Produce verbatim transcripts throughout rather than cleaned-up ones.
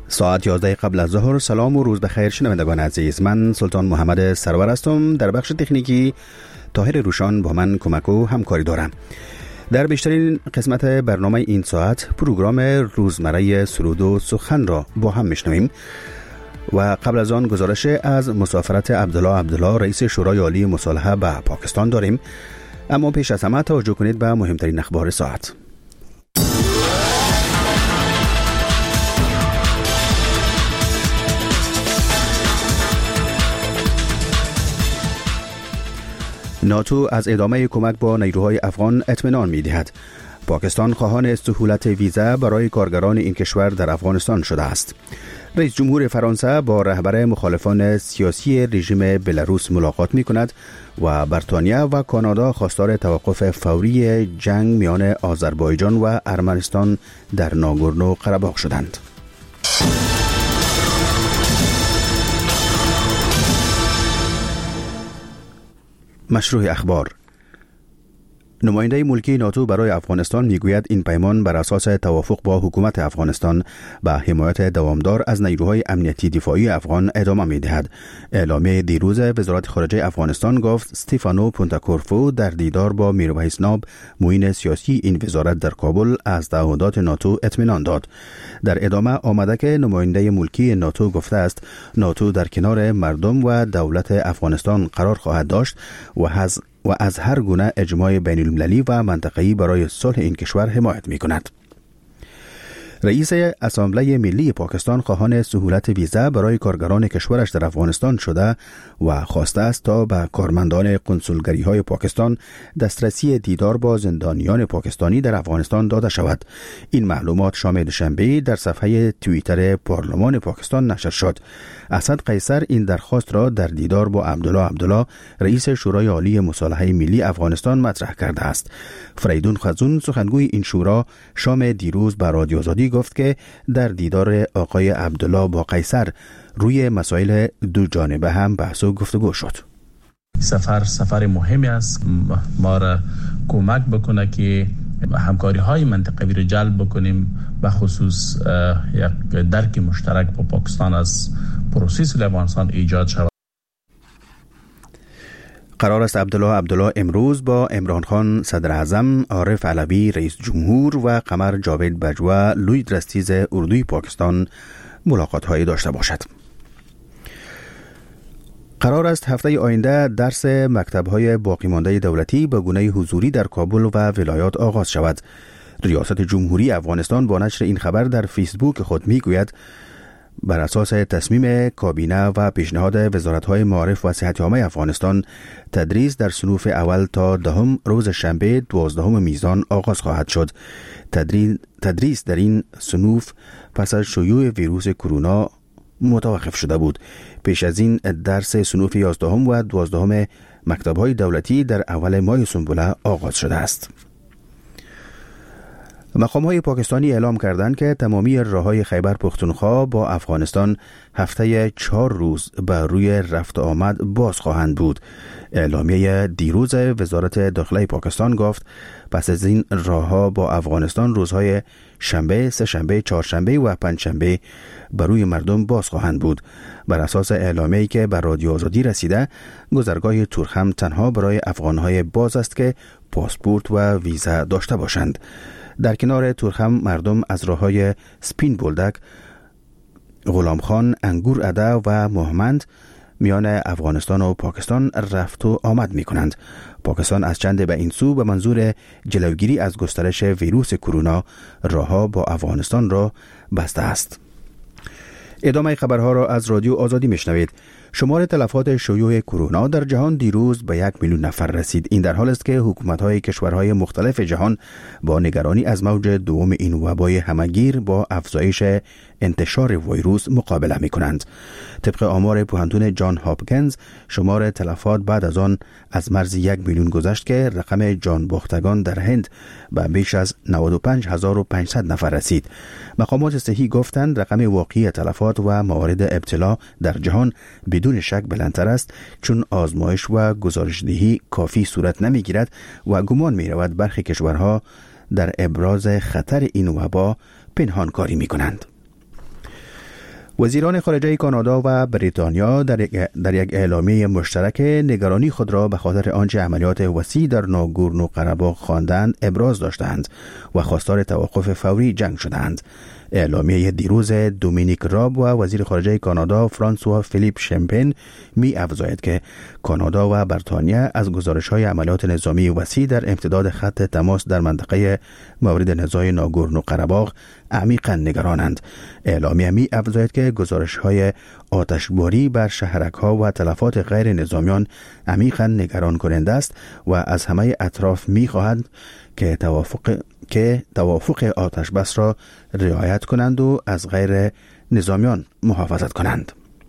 ساعت یازده قبل از ظهر. سلام و روز بخیر شنوندگان عزیز. من سلطان محمد سرور هستم. در بخش تکنیکی طاهر روشان با من کمک و همکاری دارم. در بیشترین قسمت برنامه این ساعت پروگرام روزمره سرود و سخن را با هم میشنویم و قبل از آن گزارش از مسافرت عبدالله عبدالله رئیس شورای عالی مصالحه به پاکستان داریم. اما پیش از همه توجه کنید به مهمترین اخبار ساعت. ناتو از ادامه کمک با نیروهای افغان اطمینان می‌دهد. پاکستان خواهان سهولت ویزا برای کارگران این کشور در افغانستان شده است. رئیس جمهور فرانسه با رهبر مخالفان سیاسی رژیم بلاروس ملاقات می‌کند و بریتانیا و کانادا خواستار توقف فوری جنگ میان آذربایجان و ارمنستان در ناگورنو قره‌باغ شدند. مشروع اخبار. نماینده ملکی ناتو برای افغانستان میگوید این پیمان بر اساس توافق با حکومت افغانستان به حمایت دوامدار از نیروهای امنیتی دفاعی افغان ادامه میدهد. اعلامیه دیروز وزارت خارجه افغانستان گفت استیفانو پونتاکورفو در دیدار با میرویس ناب معین سیاسی این وزارت در کابل از تعهدات ناتو اطمینان داد. در ادامه آمده که نماینده ملکی ناتو گفته است ناتو در کنار مردم و دولت افغانستان قرار خواهد داشت و از و از هر گونه اجماع بین المللی و منطقه‌ای برای صلح این کشور حمایت می‌کند. رئیس اسامبله ملی پاکستان خواهان سهولت ویزا برای کارگران کشورش در افغانستان شده و خواسته است تا به کارمندان کنسولگری‌های پاکستان دسترسی دیدار با زندانیان پاکستانی در افغانستان داده شود. این معلومات شام دوشنبه در صفحه توییتر پارلمان پاکستان نشر شد. اسد قیصر این درخواست را در دیدار با عبدالله عبدالله رئیس شورای عالی مصالحه ملی افغانستان مطرح کرده است. فریدون خزون سخنگوی این شورا شام دیروز به رادیو آزادی گفت که در دیدار آقای عبدالله با قیصر روی مسائل دو جانبه هم بحث و گفتگو شد. سفر سفر مهمی است، ما را کمک بکنه که همکاری های منطقوی را جلب بکنیم، به خصوص یک درک مشترک با پاکستان از پروسه صلح افغانستان ایجاد شود. قرار است عبدالله عبدالله امروز با عمران خان صدر اعظم، عارف علوی رئیس جمهور و قمر جاوید بجوا لوی درستیز اردوی پاکستان ملاقات هایی داشته باشد. قرار است هفته آینده درس مکتب‌های باقی مانده دولتی به گونه حضوری در کابل و ولایات آغاز شود. ریاست جمهوری افغانستان با نشر این خبر در فیسبوک خود میگوید بر اساس تصمیم کابینه و پیشنهاد وزارت‌های معارف و صحت عامه افغانستان تدریس در صنوف اول تا دهم روز شنبه دوازدهم میزان آغاز خواهد شد. تدریس در این صنوف پس از شیوع ویروس کرونا متوقف شده بود. پیش از این درس صنوف یازدهم و دوازدهم مکتب‌های دولتی در اول ماه سنبله آغاز شده است. مقام‌های پاکستانی اعلام کردند که تمامی راه‌های خیبر پختونخوا با افغانستان هفته چهار روز بر روی رفت آمد باز خواهند بود. اعلامیه دیروز وزارت داخله پاکستان گفت پس از این راه‌ها با افغانستان روزهای شنبه، سه شنبه، چهارشنبه و پنجشنبه بر روی مردم باز خواهند بود. بر اساس اعلامیه‌ای که بر رادیو آزادی رسیده، گذرگاه تورخم تنها برای افغان‌های باز است که پاسپورت و ویزا داشته باشند. در کنار تورخم مردم از راه‌های سپین بولدک، غلام خان، انگور ادا و مهمند میان افغانستان و پاکستان رفت و آمد می کنند. پاکستان از چند به این سو به منظور جلوگیری از گسترش ویروس کرونا راه‌ها با افغانستان را بسته است. ادامه خبرها را از رادیو آزادی میشنوید. شمار تلفات شیوع کرونا در جهان دیروز به یک میلیون نفر رسید. این در حال است که حکومت‌های کشورهای مختلف جهان با نگرانی از موج دوم این وبای همه‌گیر با افزایش انتشار ویروس مقابله می‌کنند. طبق آمار پوهنتون جان هاپکینز، شمار تلفات بعد از آن از مرز یک میلیون گذشت که رقم جان باختگان در هند به بیش از نود و پنج هزار و پانصد نفر رسید. مقامات صحی گفتند رقم واقعی تلفات و موارد ابتلا در جهان بدون شک بلندتر است، چون آزمایش و گزارشدهی کافی صورت نمیگیرد و گمان می‌رود برخی کشورها در ابراز خطر این وبا پنهان کاری می‌کنند. وزیران خارجه کانادا و بریتانیا در یک, در یک اعلامیه مشترک نگرانی خود را به خاطر آنچه عملیات وسیع در ناگورنو قره‌باغ خواندند ابراز داشتند و خواستار توقف فوری جنگ شدند. اعلامیه دیروز دومینیک راب و وزیر خارجه کانادا فرانسوا فیلیپ شمپین می افزاید که کانادا و بریتانیا از گزارش‌های عملیات نظامی وسیع در امتداد خط تماس در منطقه مورد نزاع ناگورنو قره‌باغ عمیقاً نگرانند. اعلامیه می افزاید که گزارش‌های آتشباری بر شهرک‌ها و تلفات غیر نظامیان عمیقاً نگران کننده است و از همه اطراف می خواهند که توافق که توافق آتش بس را رعایت کنند و از غیر نظامیان محافظت کنند.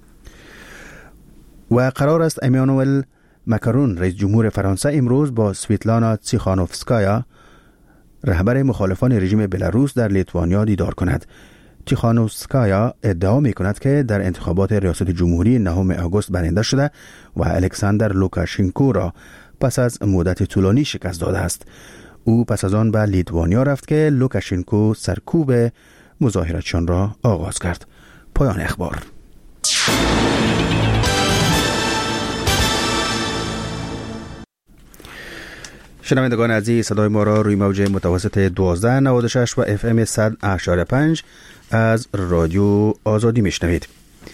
و قرار است امانوئل ماکرون رئیس جمهور فرانسه امروز با سویتلانا تیخانوفسکایا رهبر مخالفان رژیم بلاروس در لیتوانیا دیدار کند. تیخانوفسکایا ادعا می کند که در انتخابات ریاست جمهوری نهم آگوست برنده شده و الکساندر لوکاشنکو را پس از مدت طولانی شکست داده است. او پس از آن به لیتوانیا رفت که لوکاشنکو سرکوب مظاهراتشان را آغاز کرد. پایان اخبار. شنوندگان عزیز، صدای ما را روی موج متوسط دوازده نود و شش و اف ام صد اشاره پنج از رادیو آزادی میشنوید.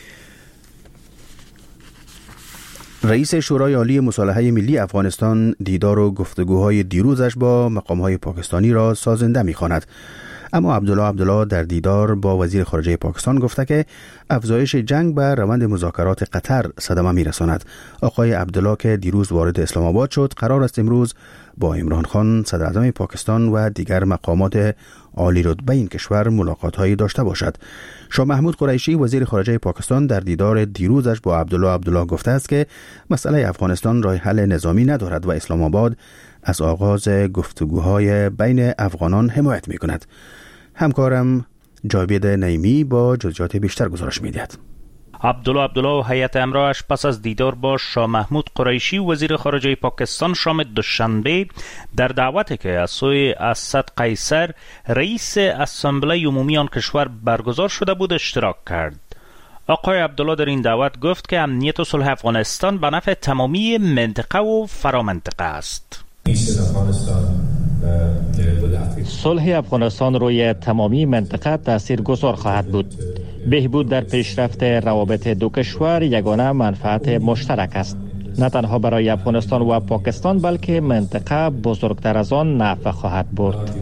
رئیس شورای عالی مصالحه ملی افغانستان دیدار و گفتگوهای دیروزش با مقام‌های پاکستانی را سازنده می‌خواند. اما عبدالله عبدالله در دیدار با وزیر خارجه پاکستان گفته که افزایش جنگ به روند مذاکرات قطر صدمه می‌رساند. آقای عبدالله که دیروز وارد اسلام آباد شد، قرار است امروز با عمران خان صدر اعظم پاکستان و دیگر مقامات عالی رتبه این کشور ملاقات‌هایی داشته باشد. شاه محمود قریشی وزیر خارجه پاکستان در دیدار دیروزش با عبدالله عبدالله گفته است که مسئله افغانستان راه حل نظامی ندارد و اسلام آباد از آغاز گفتگوهای بین افغانان حمایت می‌کند. همکارم جاوید نعیمی با جزئیات بیشتر گزارش می‌دهد. عبدالله عبدالله و هیئت همراهش پس از دیدار با شاه محمود قریشی وزیر خارجه پاکستان شام دوشنبه در دعوتی که از سوی اسد قیصر رئیس اسامبله عمومی آن کشور برگزار شده بود اشتراک کرد. آقای عبدالله در این دعوت گفت که امنیت و صلح افغانستان به نفع تمامی منطقه و فرامنطقه است. صلح افغانستان روی تمامی منطقه تاثیرگذار خواهد بود. بهبود در پیشرفت روابط دو کشور یگانه منفعت مشترک است، نه تنها برای افغانستان و پاکستان بلکه منطقه بزرگتر از آن نفع خواهد برد.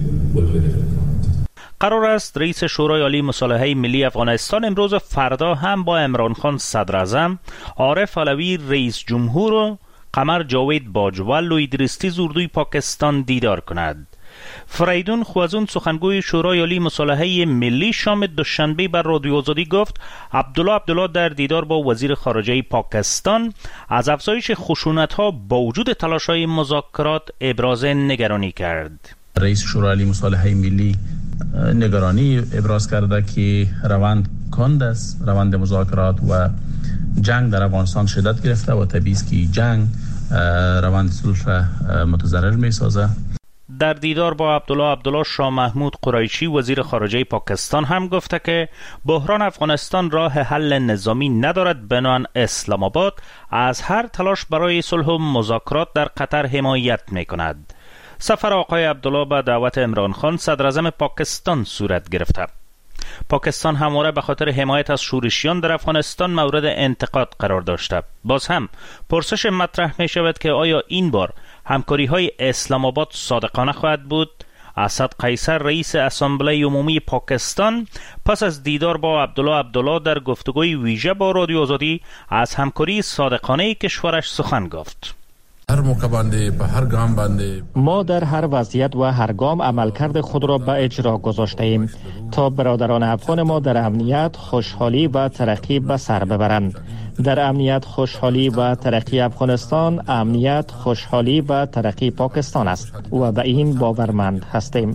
قرار است رئیس شورای عالی مصالحه ملی افغانستان امروز و فردا هم با عمران خان صدر اعظم، عارف علوی رئیس جمهور و قمر جاوید باجوال و ادریس زوردوی پاکستان دیدار کند. فریدون خوازون سخنگوی شورای عالی مصالحه ملی شام دوشنبه بر رادیو آزادی گفت عبدالله عبدالله در دیدار با وزیر خارجه پاکستان از افزایش خشونت‌ها با وجود تلاش‌های مذاکرات ابراز نگرانی کرد. رئیس شورای عالی مصالحه ملی نگرانی ابراز کرده که روند کند است، روند مذاکرات و جنگ در افغانستان شدت گرفته و طبیعی است که جنگ روند صلح متضرر می‌سازد. در دیدار با عبدالله عبدالله شاه محمود قریشی وزیر خارجه پاکستان هم گفته که بحران افغانستان راه حل نظامی ندارد، بنابراین اسلام آباد از هر تلاش برای صلح و مذاکرات در قطر حمایت می‌کند. سفر آقای عبدالله به دعوت عمران خان صدر اعظم پاکستان صورت گرفته. پاکستان همواره به خاطر حمایت از شورشیان در افغانستان مورد انتقاد قرار داشته. باز هم پرسش مطرح می شود که آیا این بار همکاری های اسلام آباد صادقانه خواهد بود؟ اسد قیصر رئیس اسامبله عمومی پاکستان پس از دیدار با عبدالله عبدالله در گفتگوی ویژه با رادیو آزادی از همکاری صادقانه کشورش سخن گفت. ما در هر وضعیت و هر گام عملکرد خود را به اجرا گذاشته ایم تا برادران افغان ما در امنیت، خوشحالی و ترقی به سر ببرند. در امنیت، خوشحالی و ترقی افغانستان، امنیت، خوشحالی و ترقی پاکستان است و به این باورمند هستیم.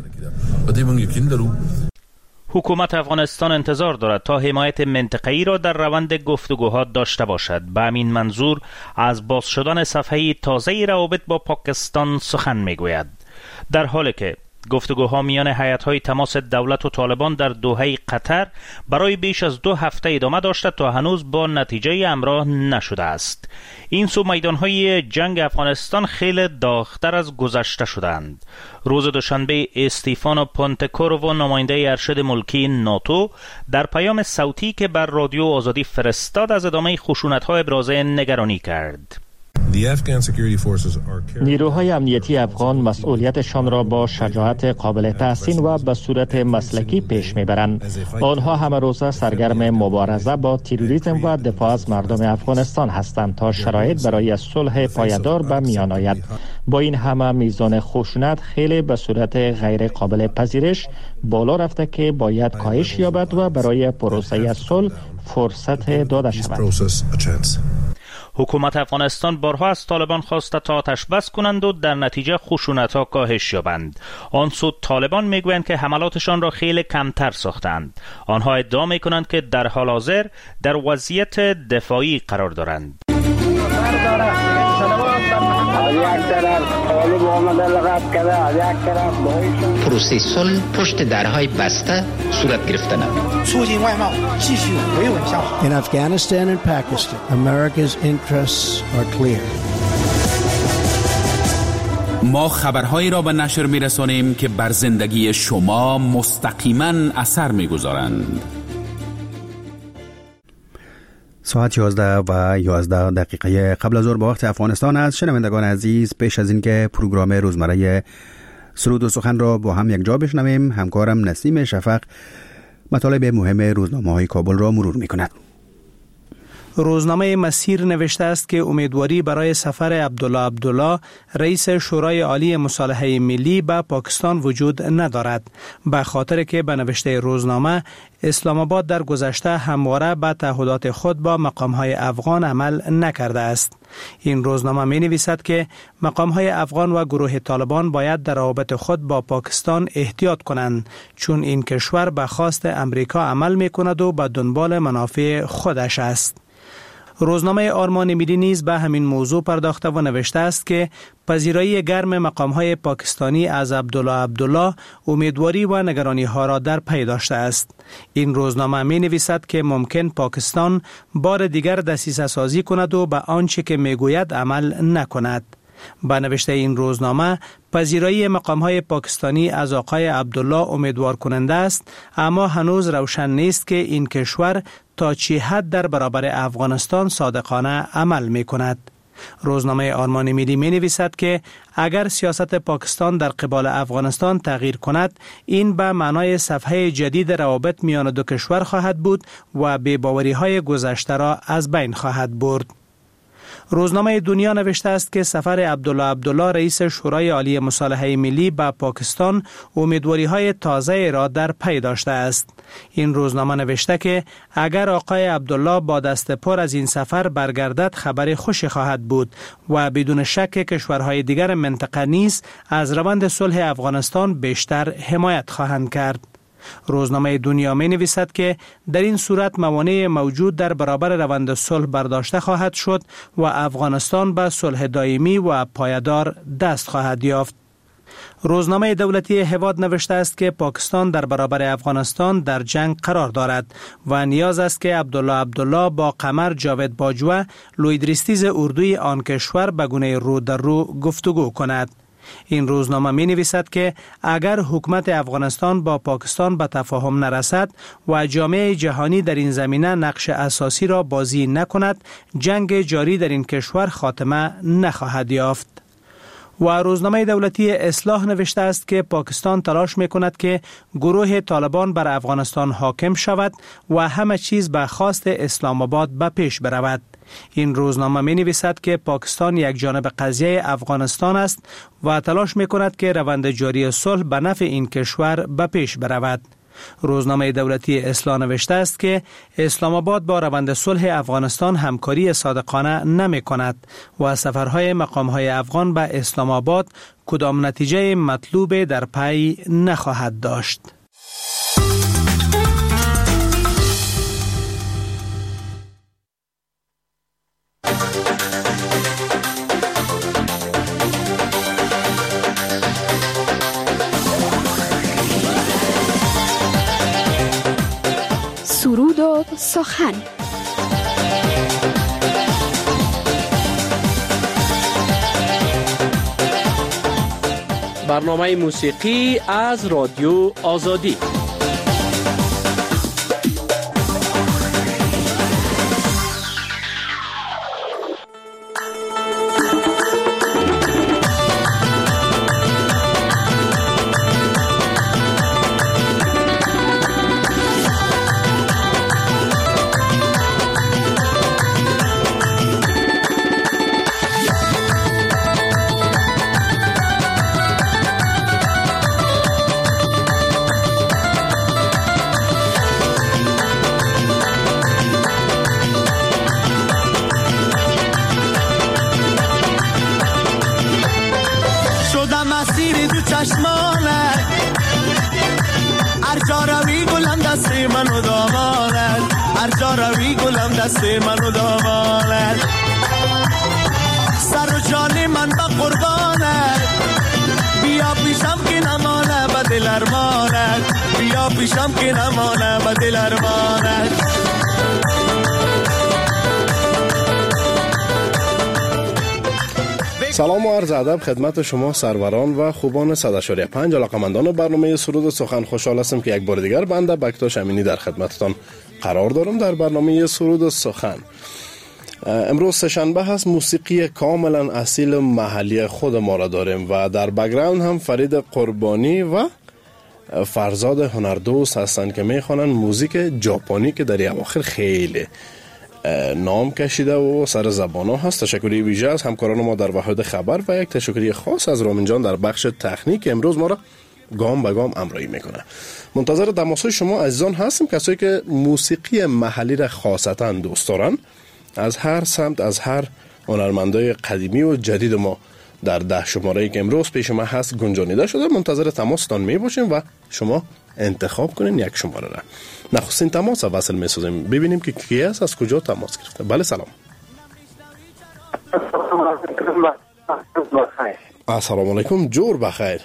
حکومت افغانستان انتظار دارد تا حمایت منطقه‌ای را در روند گفتگوها داشته باشد. به همین منظور از باز شدن صفحه تازه روابط با پاکستان سخن میگوید. در حالی که گفتگوها میان هیئت‌های تماس دولت و طالبان در دوحه قطر برای بیش از دو هفته ادامه داشته تا هنوز با نتیجه همراه نشده است. این سو میدان‌های جنگ افغانستان خیلی داغ‌تر از گذشته شدند. روز دوشنبه استیفانو پونتکورو، نماینده ارشد ملکی ناتو، در پیام صوتی که بر رادیو آزادی فرستاد از ادامه خشونت‌ها ابراز نگرانی کرد. نیروهای امنیتی افغان مسئولیتشان را با شجاعت قابل تحسین و به صورت مسلکی پیش میبرند. آنها همه روزه سرگرم مبارزه با تروریسم و دفاع از مردم افغانستان هستند تا شرایط برای صلح پایدار به میان آید. با این همه میزان خشونت خیلی به صورت غیر قابل پذیرش بالا رفته که باید کاهش یابد و برای پروسه صلح فرصت داده شود. حکومت افغانستان بارها از طالبان خواسته تا آتش بس کنند و در نتیجه خشونت‌ها کاهش یابند. آن سو طالبان میگویند که حملاتشان را خیلی کمتر ساختند. آنها ادعا میکنند که در حال حاضر در وضعیت دفاعی قرار دارند. پروسه صلح پشت درهای بسته صورت گرفتند. In Afghanistan and Pakistan, America's interests are clear. ما خبرهایی را به نشر می‌رسانیم که بر زندگی شما مستقیما اثر می‌گذارند. ساعت یازده و یازده دقیقه قبل از ظهر با وقت افغانستان است. شنوندگان عزیز، پیش از اینکه پروگرام روزمره سرود و سخن را با هم یک جا بشنویم، همکارم نسیم شفق مطالب مهم روزنامه‌های کابل را مرور می‌کند. روزنامه مسیر نوشته است که امیدواری برای سفر عبدالله عبدالله رئیس شورای عالی مصالحه ملی به پاکستان وجود ندارد، به خاطر که به نوشته روزنامه اسلام آباد در گذشته همواره به تعهدات خود با مقام‌های افغان عمل نکرده است. این روزنامه می نویسد که مقام‌های افغان و گروه طالبان باید در روابط خود با پاکستان احتیاط کنند، چون این کشور به خواست امریکا عمل می کند و به دنبال منافع خودش است. روزنامه آرمان ملی نیز به همین موضوع پرداخته و نوشته است که پذیرایی گرم مقام‌های پاکستانی از عبدالله عبدالله امیدواری و نگرانی ها را در پی داشته است. این روزنامه می نویسد که ممکن پاکستان بار دیگر دسیسه سازی کند و به آنچه که می گوید عمل نکند. با نوشته این روزنامه، پذیرایی مقام‌های پاکستانی از آقای عبدالله امیدوار کننده است، اما هنوز روشن نیست که این کشور تا چه حد در برابر افغانستان صادقانه عمل می کند. روزنامه آرمان ملی می نویسد که اگر سیاست پاکستان در قبال افغانستان تغییر کند، این به معنای صفحه جدید روابط میان دو کشور خواهد بود و بی‌باوری های گذشته را از بین خواهد برد. روزنامه دنیا نوشته است که سفر عبدالله عبدالله رئیس شورای عالی مصالحه ملی به پاکستان امیدواری‌های تازه را در پی داشته است. این روزنامه نوشته که اگر آقای عبدالله با دست پر از این سفر برگردد، خبر خوشی خواهد بود و بدون شک کشورهای دیگر منطقه نیز از روند صلح افغانستان بیشتر حمایت خواهند کرد. روزنامه دنیا می نویسد که در این صورت موانع موجود در برابر روند صلح برداشته خواهد شد و افغانستان به صلح دائمی و پایدار دست خواهد یافت. روزنامه دولتی هواد نوشته است که پاکستان در برابر افغانستان در جنگ قرار دارد و نیاز است که عبدالله عبدالله با قمر جاوید باجوه، لویدریستیز اردوی آن کشور به گونه رو در رو گفتگو کند. این روزنامه می نویسد که اگر حکومت افغانستان با پاکستان به تفاهم نرسد و جامعه جهانی در این زمینه نقش اساسی را بازی نکند، جنگ جاری در این کشور خاتمه نخواهد یافت. و روزنامه دولتی اصلاح نوشته است که پاکستان تلاش می کند که گروه طالبان بر افغانستان حاکم شود و همه چیز به خواست اسلام آباد به پیش برود. این روزنامه می نویسد که پاکستان یک جانب قضیه افغانستان است و تلاش می کند که روند جاری صلح به نفع این کشور به پیش برود. روزنامه دولتی اصلاح نوشته است که اسلام آباد با روند صلح افغانستان همکاری صادقانه نمی کند و سفرهای مقامهای افغان به اسلام آباد کدام نتیجه مطلوب در پی نخواهد داشت. سرود و سخن. برنامه موسیقی از رادیو آزادی. منو دامانت سر و جان من با قربانت بیا پیشم که نمانه با دل ارمانت بیا پیشم که نمانه با دل ارمانت. سلام و عرض ادب خدمت شما سروران و خوبان صد و پنج علاقمندان برنامه سرود و سخن. خوشحال هستم که یک بار دیگر بنده بکتاش امینی در خدمتتان قرار دارم در برنامه سرود و سخن. امروز سه‌شنبه هست، موسیقی کاملا اصیل محلی خود ما را داریم و در بک‌گراند هم فرید قربانی و فرزاد هنردوست هستند که میخوانند موزیک ژاپنی که در اواخر خیلی نام کشیده و سر زبان ها هست. تشکری ویژه از همکاران ما در وحدت خبر و یک تشکری خاص از رامین جان در بخش تکنیک امروز ما را گام به گام همراهی میکنه. منتظر تماس‌های شما عزیزان هستیم، کسایی که موسیقی محلی را خاصتا دوست دارن از هر سمت، از هر هنرمندای قدیمی و جدید ما در ده شماره‌ای که امروز پیش ما هست گنجانیده شده. منتظر تماستان می باشیم و شما انتخاب کنین یک شماره را. نخستین تماس وصل می‌سازیم، ببینیم که کی است، از کجا تماس گرفته. بله سلام. السلام علیکم، جور بخیر.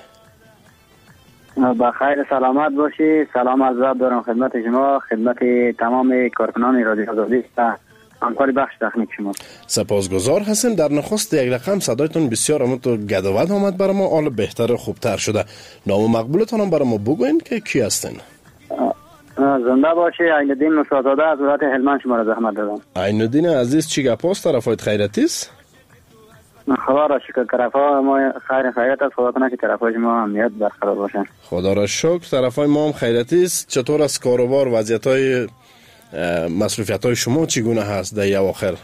بخیر سلامت باشی. سلام از رب دارم خدمت شما، خدمت تمام کارکنان رادیو آزادی و همکار بخش تکنیک شما. سپاسگزار هستیم. در نخست یک رقم صدایتون بسیار آمد و گدوت آمد برای ما، حال بهتر و خوبتر شده. نام و مقبولتون هم برای ما بگوین که کی هستین؟ زنده باشی. عینالدین موسی‌زاده از ولایت هلمند شما را زحمت دادم. عینالدین عزیز چی گپاست؟ طرفایت خیرتی است؟ خدا را شکر، طرفا ما خیر خیرت است. خدا کنه که طرفای ما امنیت برقرار باشه. خدا را شکر، طرفای ما هم خیرتی است. چطور از کاروبار، وضعیت‌های مصروفیت‌های شما چگونه هست در اواخر؟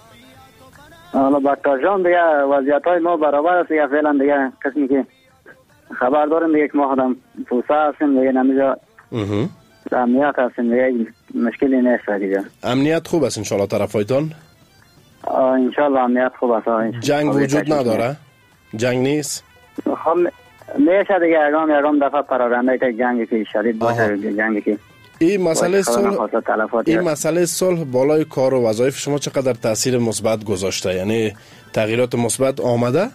حالا بکتر جان دیگه وضعیت‌های ما برابر است دیگه، فعلا دیگه کسی که خبر داریم دیگه که ما خودم پوسه هستیم دیگه، نمیجا امنیت هستیم دیگه، مشکلی نیست دیگه. امنیت خوب است انشالله طرفایتان؟ انشالله امنیت خوب است. جنگ وجود نداره؟ جنگ نیست؟ خب میشه دیگه اگرام اگرام دفعه پرارنده که جنگی که شدید باشه، جنگی که این مسئله صلح این مسئله صلح بالای کار و وظایف شما چقدر تاثیر مثبت گذاشته؟ یعنی تغییرات مثبت آمده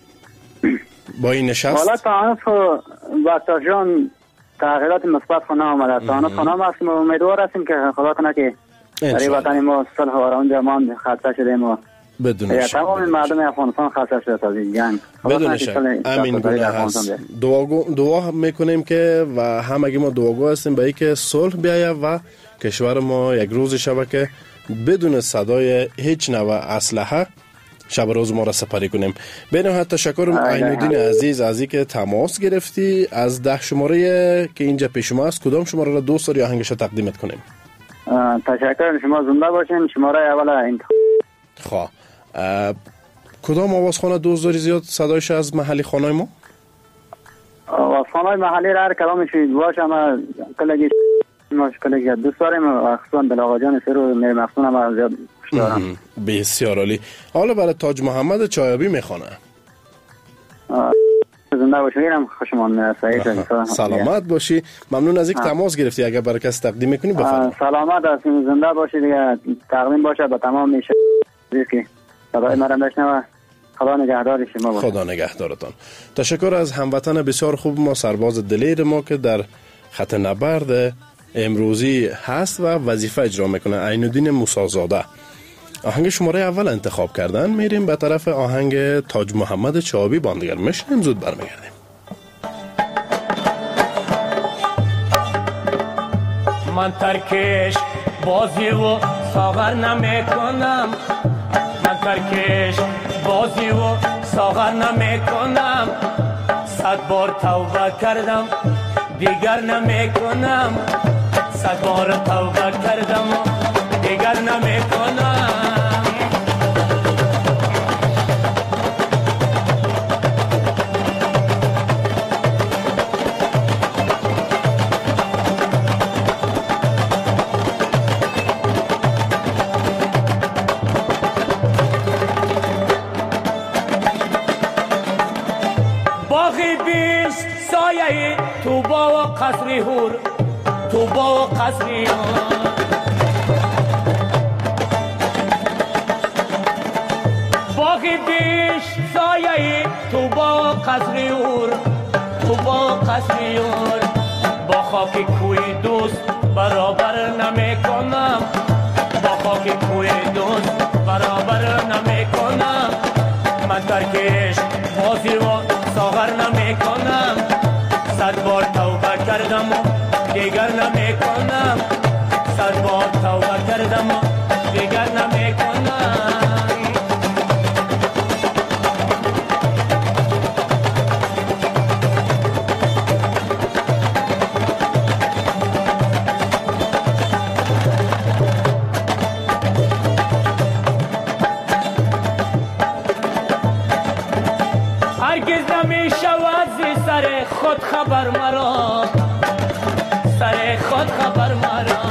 با این نشست؟ حالا تانف بکتر جان تغییرات مثبت خونه آمده. تانف خونه هستیم و امیدوار هستیم که خدا کنه که در وطن ما صلح و آرامش جهان خاصه شده ما بدون شک تمام مردم افغانستان خاصه شده از این جنگ. بدون شک امین گونه هست. دعا دعا میکنیم که و همگی ما دعاگو هستیم به اینکه صلح بیاید و کشور ما یک روز شبه که بدون صدای هیچ نوع اسلحه شب روز ما را سپری کنیم. به نهایت تشکرم عینالدین عزیز از اینکه تماس گرفتی. از ده شماره که اینجا پیش ما است کدام شماره را دوست داری آهنگش تقدیمت کنیم؟ تشکر، شما زنده باشین. شماره اول انتخاب. خواه کدام آوازخانه دوست داری زیاد صدایش از محلی خانه ما؟ آوازخانه محلی را هر کلامش باشه، اما کلگی ما کلگی دوست داریم و خصوصا بل آقا جان سرو میر مفتون هم زیاد دارم. بسیار عالی. حالا برای تاج محمد چایابی میخوانه. زنده باشی، هم خوشمان سعید. سلامت باشی. ممنون از اینکه تماس گرفتی. اگر برای کس تقدیم میکنی بفرمایید. سلامت هستین، زنده باشی دیگه. تقدیم باشه به تمام میشه که صدای مرا بشنوه. خدا نگهدار شما باشه. خدا نگهدارتان. تشکر از هموطن بسیار خوب ما، سرباز دلیر ما که در خط نبرد امروزی هست و وظیفه اجرا میکنه، عین‌الدین موسی‌زاده. آهنگ شماره اول انتخاب کردن. میریم به طرف آهنگ تاج محمد چابی باندگر. میشنیم زود برمیگردیم. من ترکش بازی و ساغر نمی کنم، من ترکش بازی و ساغر نمی کنم، صد بار توبه کردم دیگر نمی کنم، صد بار توبه کردم دیگر نمی کنم. تو با قصری هور، تو با قصری هور، باقی بیش سایه تو با قصری هور، تو با قصری هور، با خاک کوی دوست برابر نمی کنم، با خاک کوی دوست برابر نمی کنم. من ترکش بازی و ساغر نمی کنم، صد بار توبه کردم و دیگر نمی کنم، صد بار توبه کردم و دیگر نمی کنم. هرگز نمی شود زی سر خود خبر مرا، سر خود خبر مرا،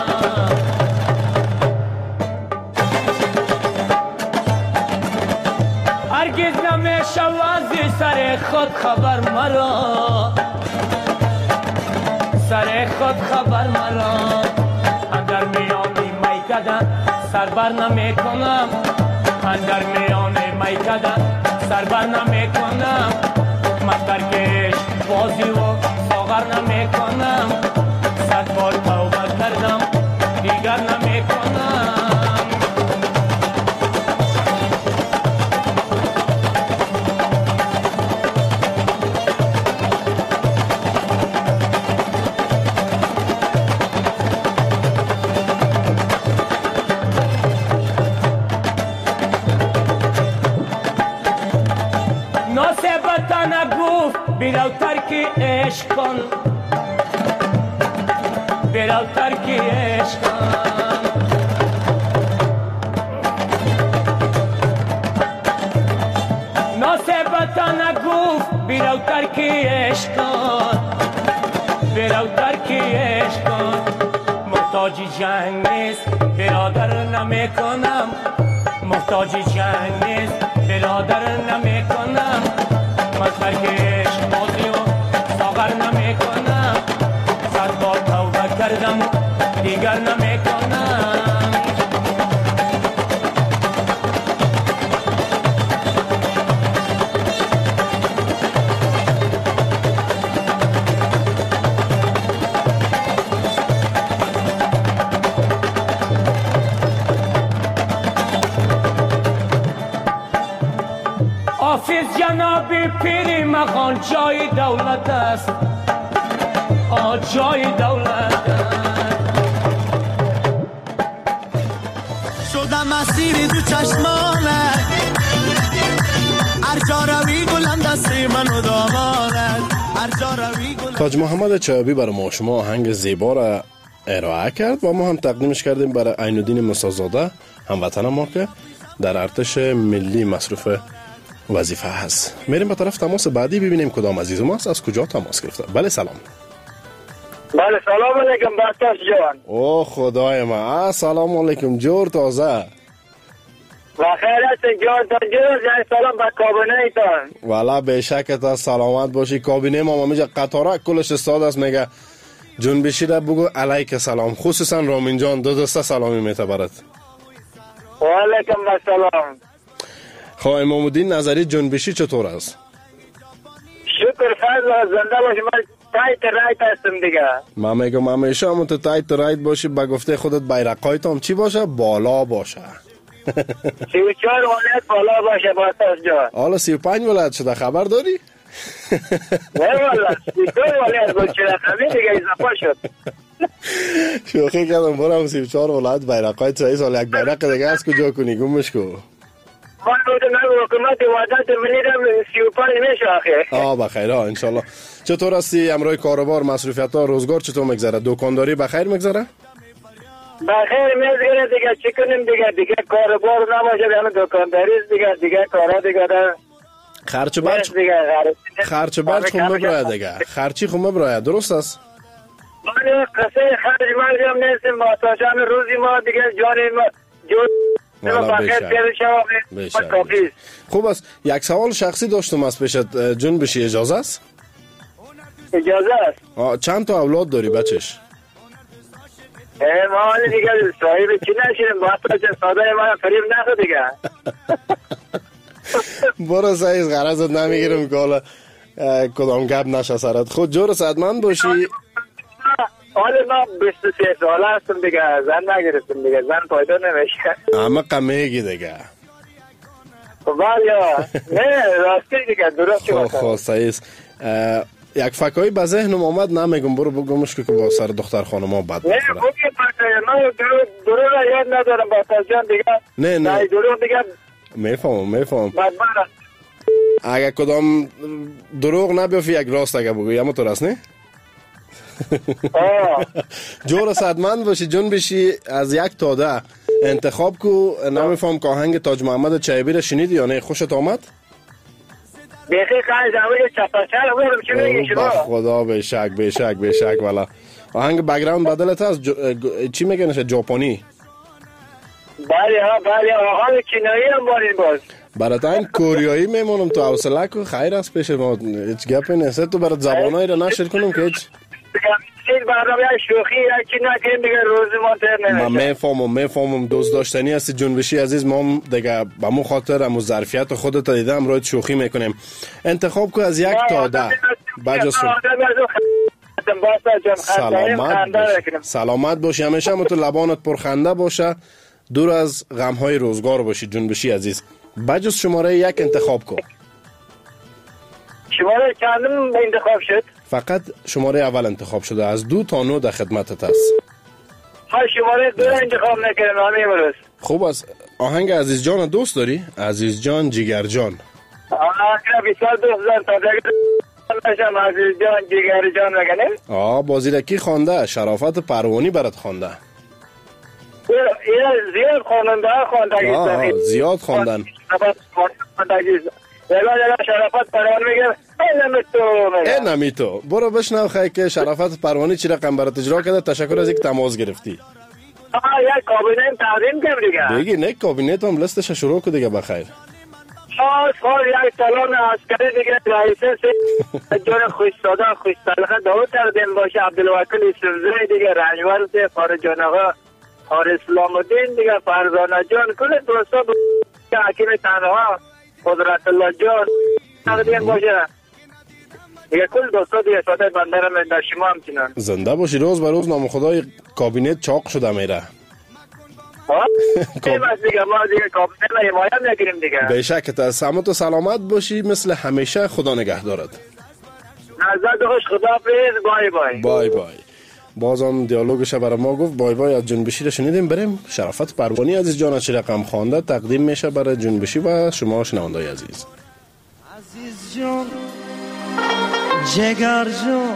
هرگز نمی شود زی سر خود خبر مرا، سر خود خبر مرا. اندر میانی میکده سر بر نمی کنم، اندر میانی میکده سر بر نمی کنم. من ترکش بازی و ساغر نمی کنم، صد بار توبه کردم دیگر نمی کنم. بیرو ترکی عشق کن، بیرو ترکی عشق کن، ناسبتا نگفت بیرو ترکی عشق کن، بیرو ترکی عشق کن. محتاجی جنگ نیست برادر نمی کنم، محتاجی جنگ نیست برادر نمی کنم. من ترکش بازی و ساغر نمی کنم، صد بار توبه کردم دیگر نمی کنم. حافظ جنابی پیری مخان جای دولت است، آ جای دولت است. شدم مسیر دو چشمانت، هر جا روی گلم دستی منو دامانت، هر جا روی گلم. تاج محمد چابی برای ما شما آهنگ زیبا را ارائه کرد و ما هم تقدیمش کردیم برای عین‌الدین موسی‌زاده، هموطن ما که در ارتش ملی مصروف وظیفه هست. میریم به طرف تماس بعدی ببینیم کدام عزیز ماست، از کجا تماس گرفته. بله سلام. بله سلام علیکم بختاش جوان. او خدای ما، سلام علیکم جور تازه. و خیر هستی جان تا جور جای سلام به کابینه ایتان. والا به شک تا سلامت باشی. کابینه ما میگه قطاره کلش استاد است، میگه جنبشی را بگو علیک سلام، خصوصا رامین جان دو دسته سلامی میته برات. و علیکم السلام. خب امام الدین نظری جنبشی چطور است؟ شکر فضل زنده باشی. من تایت رایت هستم دیگه. من میگم همیشه همون تو تایت رایت باشی، به گفته خودت بیرقایت هم چی باشه؟ بالا باشه. سی و چهار ولایت بالا باشه باستاز جان. حالا سی و پنج ولایت شده خبر داری؟ نه والا سی و دو ولایت بود چرا خبری دیگه اضافه شد. شوخی کردم برم سی و چهار ولایت بیرقایت رئیس حالا یک بیرق دیگه از کجا کنی گمش کو. من بودم نگو حکومت وعدت منیدم سی و پنج میشه آخه. آه بخیر ها انشالله. چطور هستی امروی کاروبار مصروفیت ها روزگار چطور میگذره؟ دکانداری بخیر میگذره؟ بخیر میگذره دیگه چی کنیم دیگه دیگه کاروبار نباشه همه دکانداری دیگه دیگه کارا دیگه در خرچ برچ خرچ برچ خون مبرای دیگه خرچی خون مبرای درست است؟ من قصه خرج مرگم نیستم ماتاشان روزی ما دیگه جانی ما جو خوب است. یک سوال شخصی داشتم از پیشت جون بشی اجازه است؟ اجازه است. چند تا اولاد داری بچش؟ ما حالی دیگه صاحب چی نشیدیم باید چه ساده ما فریب نخو دیگه. برو سعیز غرضت نمیگیرم که حالا کدام گب نشه سرت. خود جور صحتمند باشی. حالا ما بیست و سه ساله هستم دیگه زن نگرفتم دیگه زن پایدا نمیشه. اما قمیگی دیگه. خب یا نه راستی دیگه درست چی باشه. خب سعیز یک فکایی به ذهنم آمد نمیگم برو بگمش که با سر دختر خانم ها بد بخوره. نه بگی فکایی من درو را یاد ندارم با تاجان دیگه. نه نه. نه درو دیگه. میفهمم میفهمم. بدبرم. اگه کدام دروغ نبیافی یک راست اگه بگوی اما تو راست نه؟ جور صدمند باشی جون بشی از یک تا ده انتخاب کو. نمیفهم که آهنگ تاج محمد چایبی را شنیدی یا نه خوشت آمد؟ بیخی قاعد اولی چپاچر بودم چی میگی شما؟ خدا بشک بشک بشک والا آهنگ بگراوند بدلت هست چی میگه نشه ژاپنی؟ بله ها بله آهنگ چینایی هم بارین باز برات این کوریایی میمونم تو حوصله کو خیر است پیش ما هیچ گپی نیست تو برات زبانایی را نشر کنم که هیچ این برنامه شوخی یکی نکنیم دیگه روزی منتر نمیشه. من میفهمم میفهمم دوست داشتنی هستی جنبشی عزیز ما دیگه به مو خاطر امو ظرفیت خودت دیدم روی شوخی میکنیم. انتخاب کو از یک تا ده بجاست سلامت سلامت باشی همیشه هم تو لبانت پرخنده باشه دور از غم های روزگار باشی جنبشی عزیز. بجاست شماره یک انتخاب کو. شماره چندم انتخاب شد؟ فقط شماره اول انتخاب شده از دو تا نو در خدمتت هست. ها شماره دو انتخاب نکردم همه امروز. خوب است. آهنگ عزیز جان دوست داری؟ عزیز جان جیگر جان. آهنگ بسیار دوست دارم تا دیگه نشم عزیز جان جیگر جان بگنیم. آه بازیرکی خوانده شرافت پروانی برات خوانده. این زیاد خواننده خوانده. آه زیاد خواندن. یلا یلا شرافت پروانی میگه اینمی تو میگه اینمی تو برو بشنو خیلی که شرافت پروانی چی رقم برات اجرا کرده. تشکر از اینکه تماس گرفتی. آه یک کابینه تقدیم کرد دیگه بگی نه کابینه تو هم لستش شروع کن دیگه بخیر. آه خواهد یک سالان عسکری دیگه رئیسه جان خوشتادان خوشتالخه داود کردیم باشه عبدالوکیل سوزوی دیگه رنجور سی خارجان آقا خار اسلام الدین دیگه فرزانه جان کل دوستا که حکیم تنها قدرت الله جان تقدیم باشه دیگه کل دوستا دیگه ساده بندرم در شما همچنان زنده باشی. روز به روز نام خدای کابینت چاق شده میره. ها؟ دیگه ما دیگه کابینت را حمایت نگیریم دیگه. بیشک تا سلامت و سلامت باشی مثل همیشه. خدا نگه دارد. نزد خوش خدا پیز. بای بای بای بای. بازم دیالوگش برای ما گفت بای بای. از جنبشی را شنیدیم. بریم شرافت پروانی عزیز جان چه رقم خوانده تقدیم میشه برای جنبشی و شما شنوندای عزیز. عزیز جان جگر جان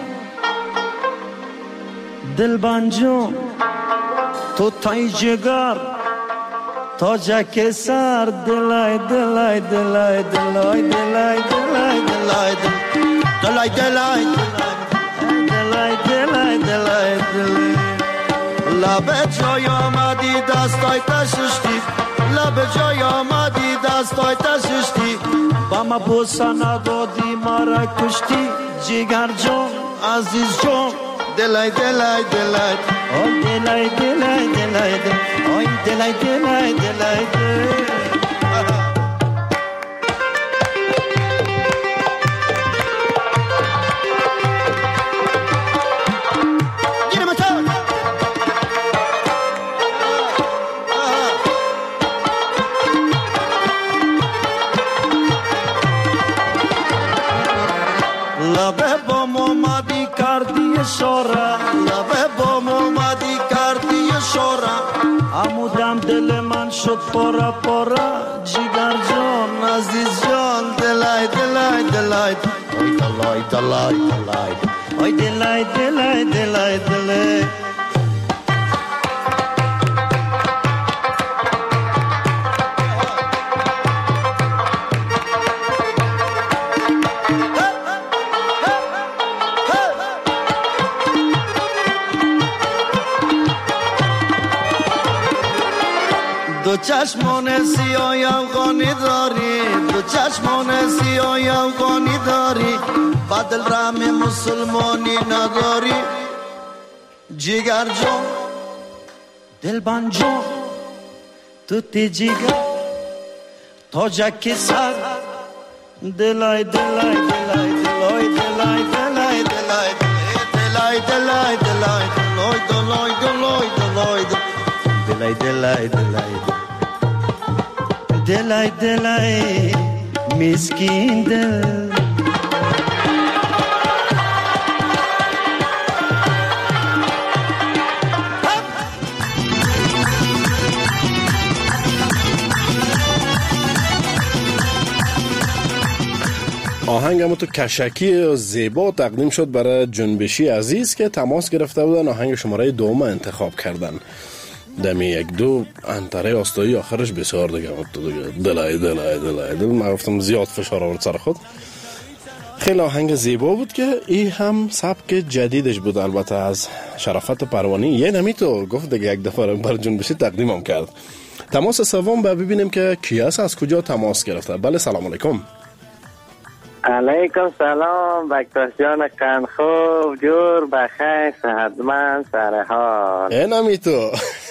دلبان جان تو تای جگر تا جک سر دلای دلای دلای دلای دلای دلای دلای دلای دلای دلای دلای دلای دلای لب جای آمدی دستای تششتی لب جای آمدی دستای تششتی با ما بوسا ندادی ما را کشتی جگر جان عزیز جان دلای دلای دلای آی دلای دلای دلای آی دلای دلای دلای دلای همودم دل من شد پارا پارا جیگر جان عزیز جان دلای دلای دلای دلای دلای دلای آی دلای دلای دلای دلای دو چشمان سیاه افغانی داری دو چشمان سیاه افغانی داری بدل رحم مسلمانی نداری جیگر جان دلبان جان تو تی جیگر تاجک سر دلای دلای دلای دلای دلای دلای دلای دلای دلای دلای دلای دلای دلای دلای دلای دلای دلای دلای مسکین دل آهنگ تو کشکی زیبا تقدیم شد برای جنبشی عزیز که تماس گرفته بودن آهنگ شماره دوم انتخاب کردن. دمی یک دو انتره آستایی آخرش بسیار دیگه دلای دلای دلای دل من گفتم زیاد فشار آورد سر خود. خیلی آهنگ زیبا بود که این هم سبک جدیدش بود. البته از شرافت پروانی یه نمی تو گفت دیگه یک دفعه بر جنبشی تقدیمم کرد. تماس سوم با ببینیم که کی است، از کجا تماس گرفته. بله سلام علیکم. علیکم سلام بکتاش جان قند خوب جور بخیر صحتمند سرحال اینمی تو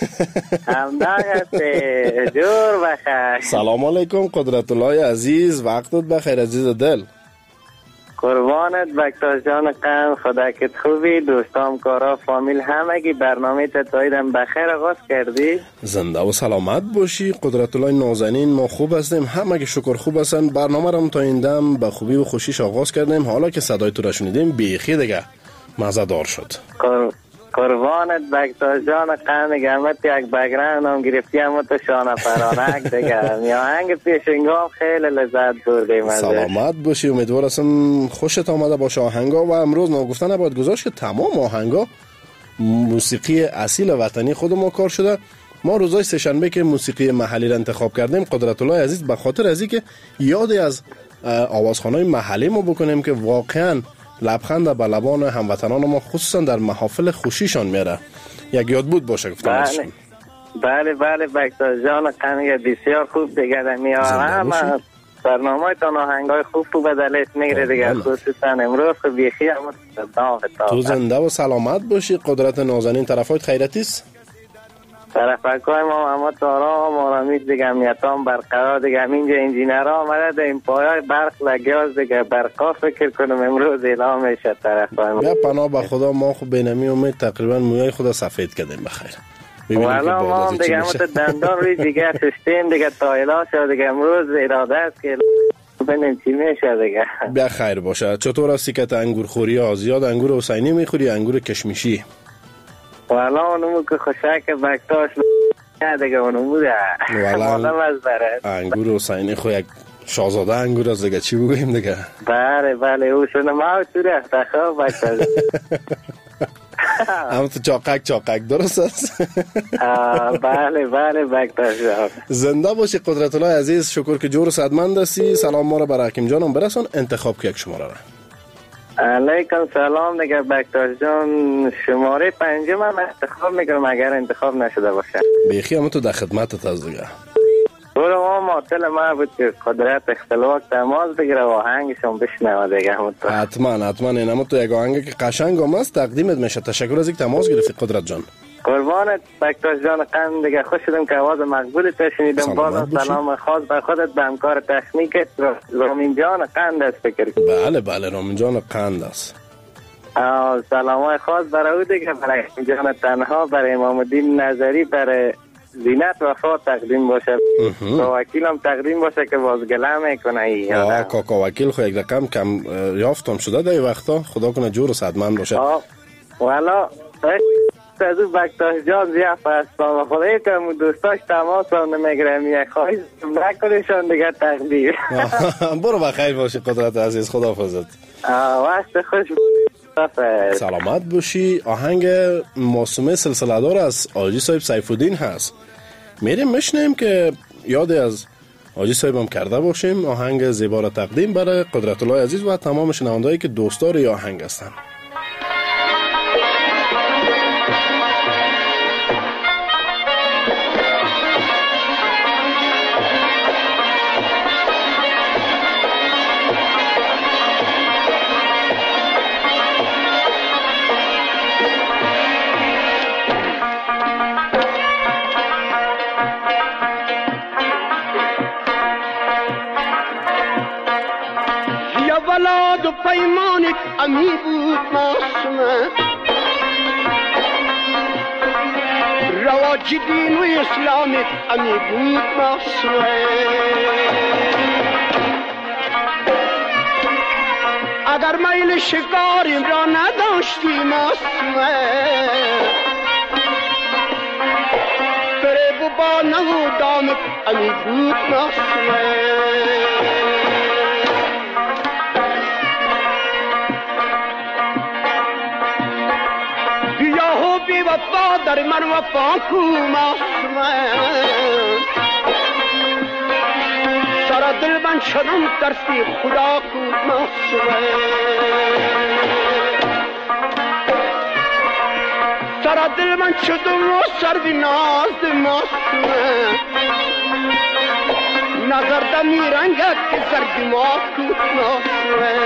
همداغسته جور بخیر. سلام علیکم قدرت الله عزیز، وقتت بخیر عزیز دل. قربانت بکتاش جان قند، خدا کت خوبی، دوستام کارا فامیل همگی برنامه تاییدم بخیر آغاز کردی. زنده و سلامت باشی قدرت الله نازنین. ما خوب هستیم، همگی شکر خوب هستن. برنامه رم تا این دم به خوبی و خوشیش آغاز کردیم. حالا که صدای تو را شنیدیم بیخی دیگه مزه دار شد. قربانت بکتاش جان قند، گمت یک بگرند هم گرفتی هم تو شانه فرانک دیگه میاهنگ پیشنگام خیلی لذت بردیم. سلامت باشی، امیدوار هستم خوشت آمده باشه آهنگا. و امروز ناگفتن نباید گذاشت که تمام آهنگا موسیقی اصیل وطنی خود ما کار شده. ما روزای سه‌شنبه که موسیقی محلی را انتخاب کردیم قدرت الله عزیز به خاطر از اینکه یادی از آوازخوان‌های محلی ما بکنیم که واقعاً لبخند به لبان هموطنان ما خصوصا در محافل خوشیشان میره. یک یاد بود باشه گفتم. بله بله بله بکتاش جان قند بسیار خوب دیگه میارم. برنامه تان آهنگای خوب تو بدلش میگیره دیگه، خصوصا امروز خب بیخی هم تو زنده و سلامت باشی. قدرت نازنین طرفایت خیرتیست؟ طرفکای ما اما تارام آرامیز دیگه امیتام برقرار دیگه. همینجا انجینرها آمده ده این پایای برق لگیاز دیگه برقا فکر کنم امروز اعلام میشه طرفای ما. یا پناه به خدا ما خب بینمی امید تقریبا مویای خدا سفید کردیم بخیر. والا ما هم دیگه همون دندان روی دیگه سیستم دیگه تایلا شد دیگه امروز اراده است که ببینیم چی میشه دیگه. بیا خیر باشه. چطور است که انگور خوری ها زیاد انگور حسینی میخوری انگور کشمیشی؟ والا اونمو که خوشک بکتاش دیگه اونمو ده والا انگور حسینی خو یک شاهزاده انگور از دیگه چی بگویم دیگه. بله بله او شونه ما توی اختخاب بکتاش هم تو چاقک چاقک درست است. بله بله بکتاش زنده باشی قدرت الله عزیز. شکر که جور صدمند هستی. سلام ما رو برای حکیم جانم برسون. انتخاب که یک شماره را. علیکم سلام دیگه بکتاش جان، شماره پنجم هم انتخاب میکنم اگر انتخاب نشده باشه. بیخی هم تو در خدمتت از دیگه. برو ما معطل ما بود که قدرت اختلاف تماس بگیره و آهنگشون بشنوه دیگه. حتما حتما این هم تو یک آهنگ که قشنگ هم است تقدیمت میشه. تشکر از اینکه تماس گرفتی قدرت جان. قربانت بکتاش جان قند دیگه. خوش شدم که آواز مقبول تو شنیدم. بازم سلام خاص به خودت، به همکار تکنیکت رامین جان قند است فکر کنم. بله بله رامین جان قند است. سلام خاص برای او دیگه، برای جان تنها، برای امام الدین نظری، برای زینت وفا تقدیم باشه. با وکیل هم تقدیم باشه که بازگله میکنه. ای کاکا وکیل خو یک رقم کم یافتم شده در وقتا. خدا کنه جور و صدمند باشه. والا از او بکتاش جان زیاد فرستم و خدایی کنم دوستاش تماس هم نمیگرم یک خواهی نکنشان دیگه تقدیر. برو بخیر باشی قدرت عزیز، خداحافظت. وقت خوش باشی. سلامت باشی. آهنگ معصومه سلسله دار از حاجی صاحب سیف الدین هست. میریم میشنیم که یاد از حاجی صاحب هم کرده باشیم. آهنگ زیبا را تقدیم برای قدرت الله عزیز و تمام شنوندهایی که دوستدار این آهنگ هستند. ولاد و پیمانت امی بود معصومه، رواج دین و اسلامت امی بود معصومه. اگر میل شکاریم را نداشتی معصومه، فریب و با نهو دامت امی بود معصومه. بی وفا در من وفا کو معصومه، سر دل من شدم ترسی خدا کو معصومه. سر دل من شدم و سر بی ناز معصومه، نظر دمی رنگت که سر دماغ کو معصومه.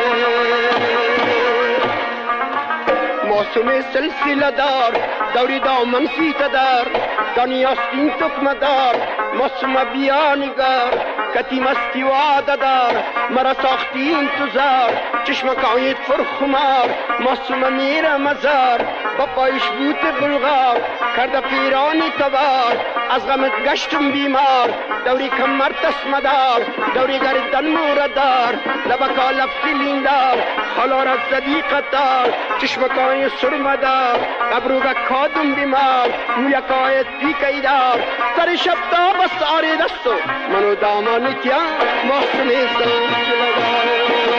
معصومه سلسله دار دوری دامن سیت دار دانیاستین تکمه دار. معصومه بیا نگار کتی مستی واده دار، مرا ساختی انتظار چشمکایت پر خمار. معصومه میره مزار با پایش بوت بلغار، کرده پیرانی تبار از غمت گشتم بیمار. دوری کمر تسمه دار دوری گردن موردار، لبکا لفظی دار خالا را زدی قطار. چشمکای سرمدار ابروگا کادم بیمار، مویکای پیکی دار سر شب تا بس آری دستو منو دامانی کیا معصومه سلسله دار.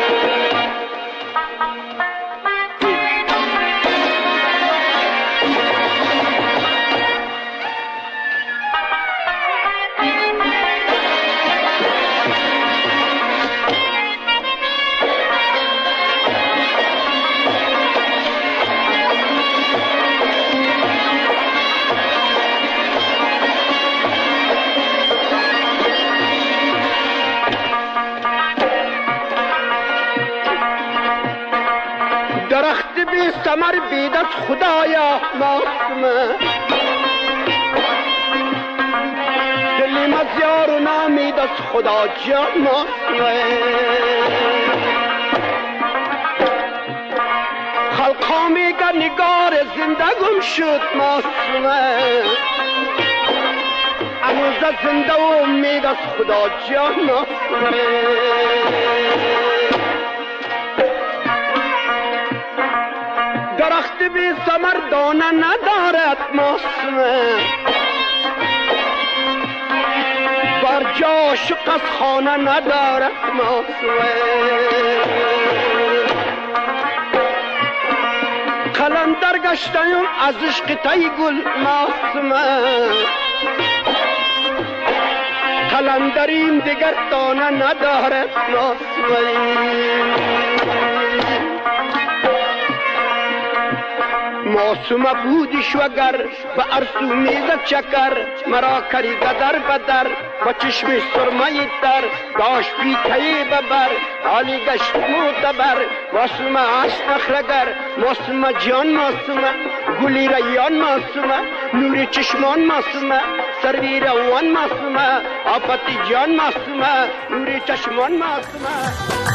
درخت بی ثمر بید از خدایا معصومه، دلی مزیار و نامید از خدا جا معصومه. خلقا میگه نگار زندگم شد معصومه، اموزه زنده و امید از خدا جا معصومه. درخت بی ثمر دانه ندارد معصومه، بر جا شق از خانه ندارد معصومه. قلندر گشتیم از عشق تی گل معصومه، قلندریم دیگر دانه ندارد معصومه. معصومه بودیش وگر به ارسو میزد چکر، مرا کری در بدر با چشم سرمه در داشت پیکی ببر. حالی گشت معتبر معصومه عشق نخلگر، معصومه جان معصومه گلی ریان معصومه، نور چشمان معصومه سروی روان معصومه، آفتی جان معصومه نور چشمان معصومه.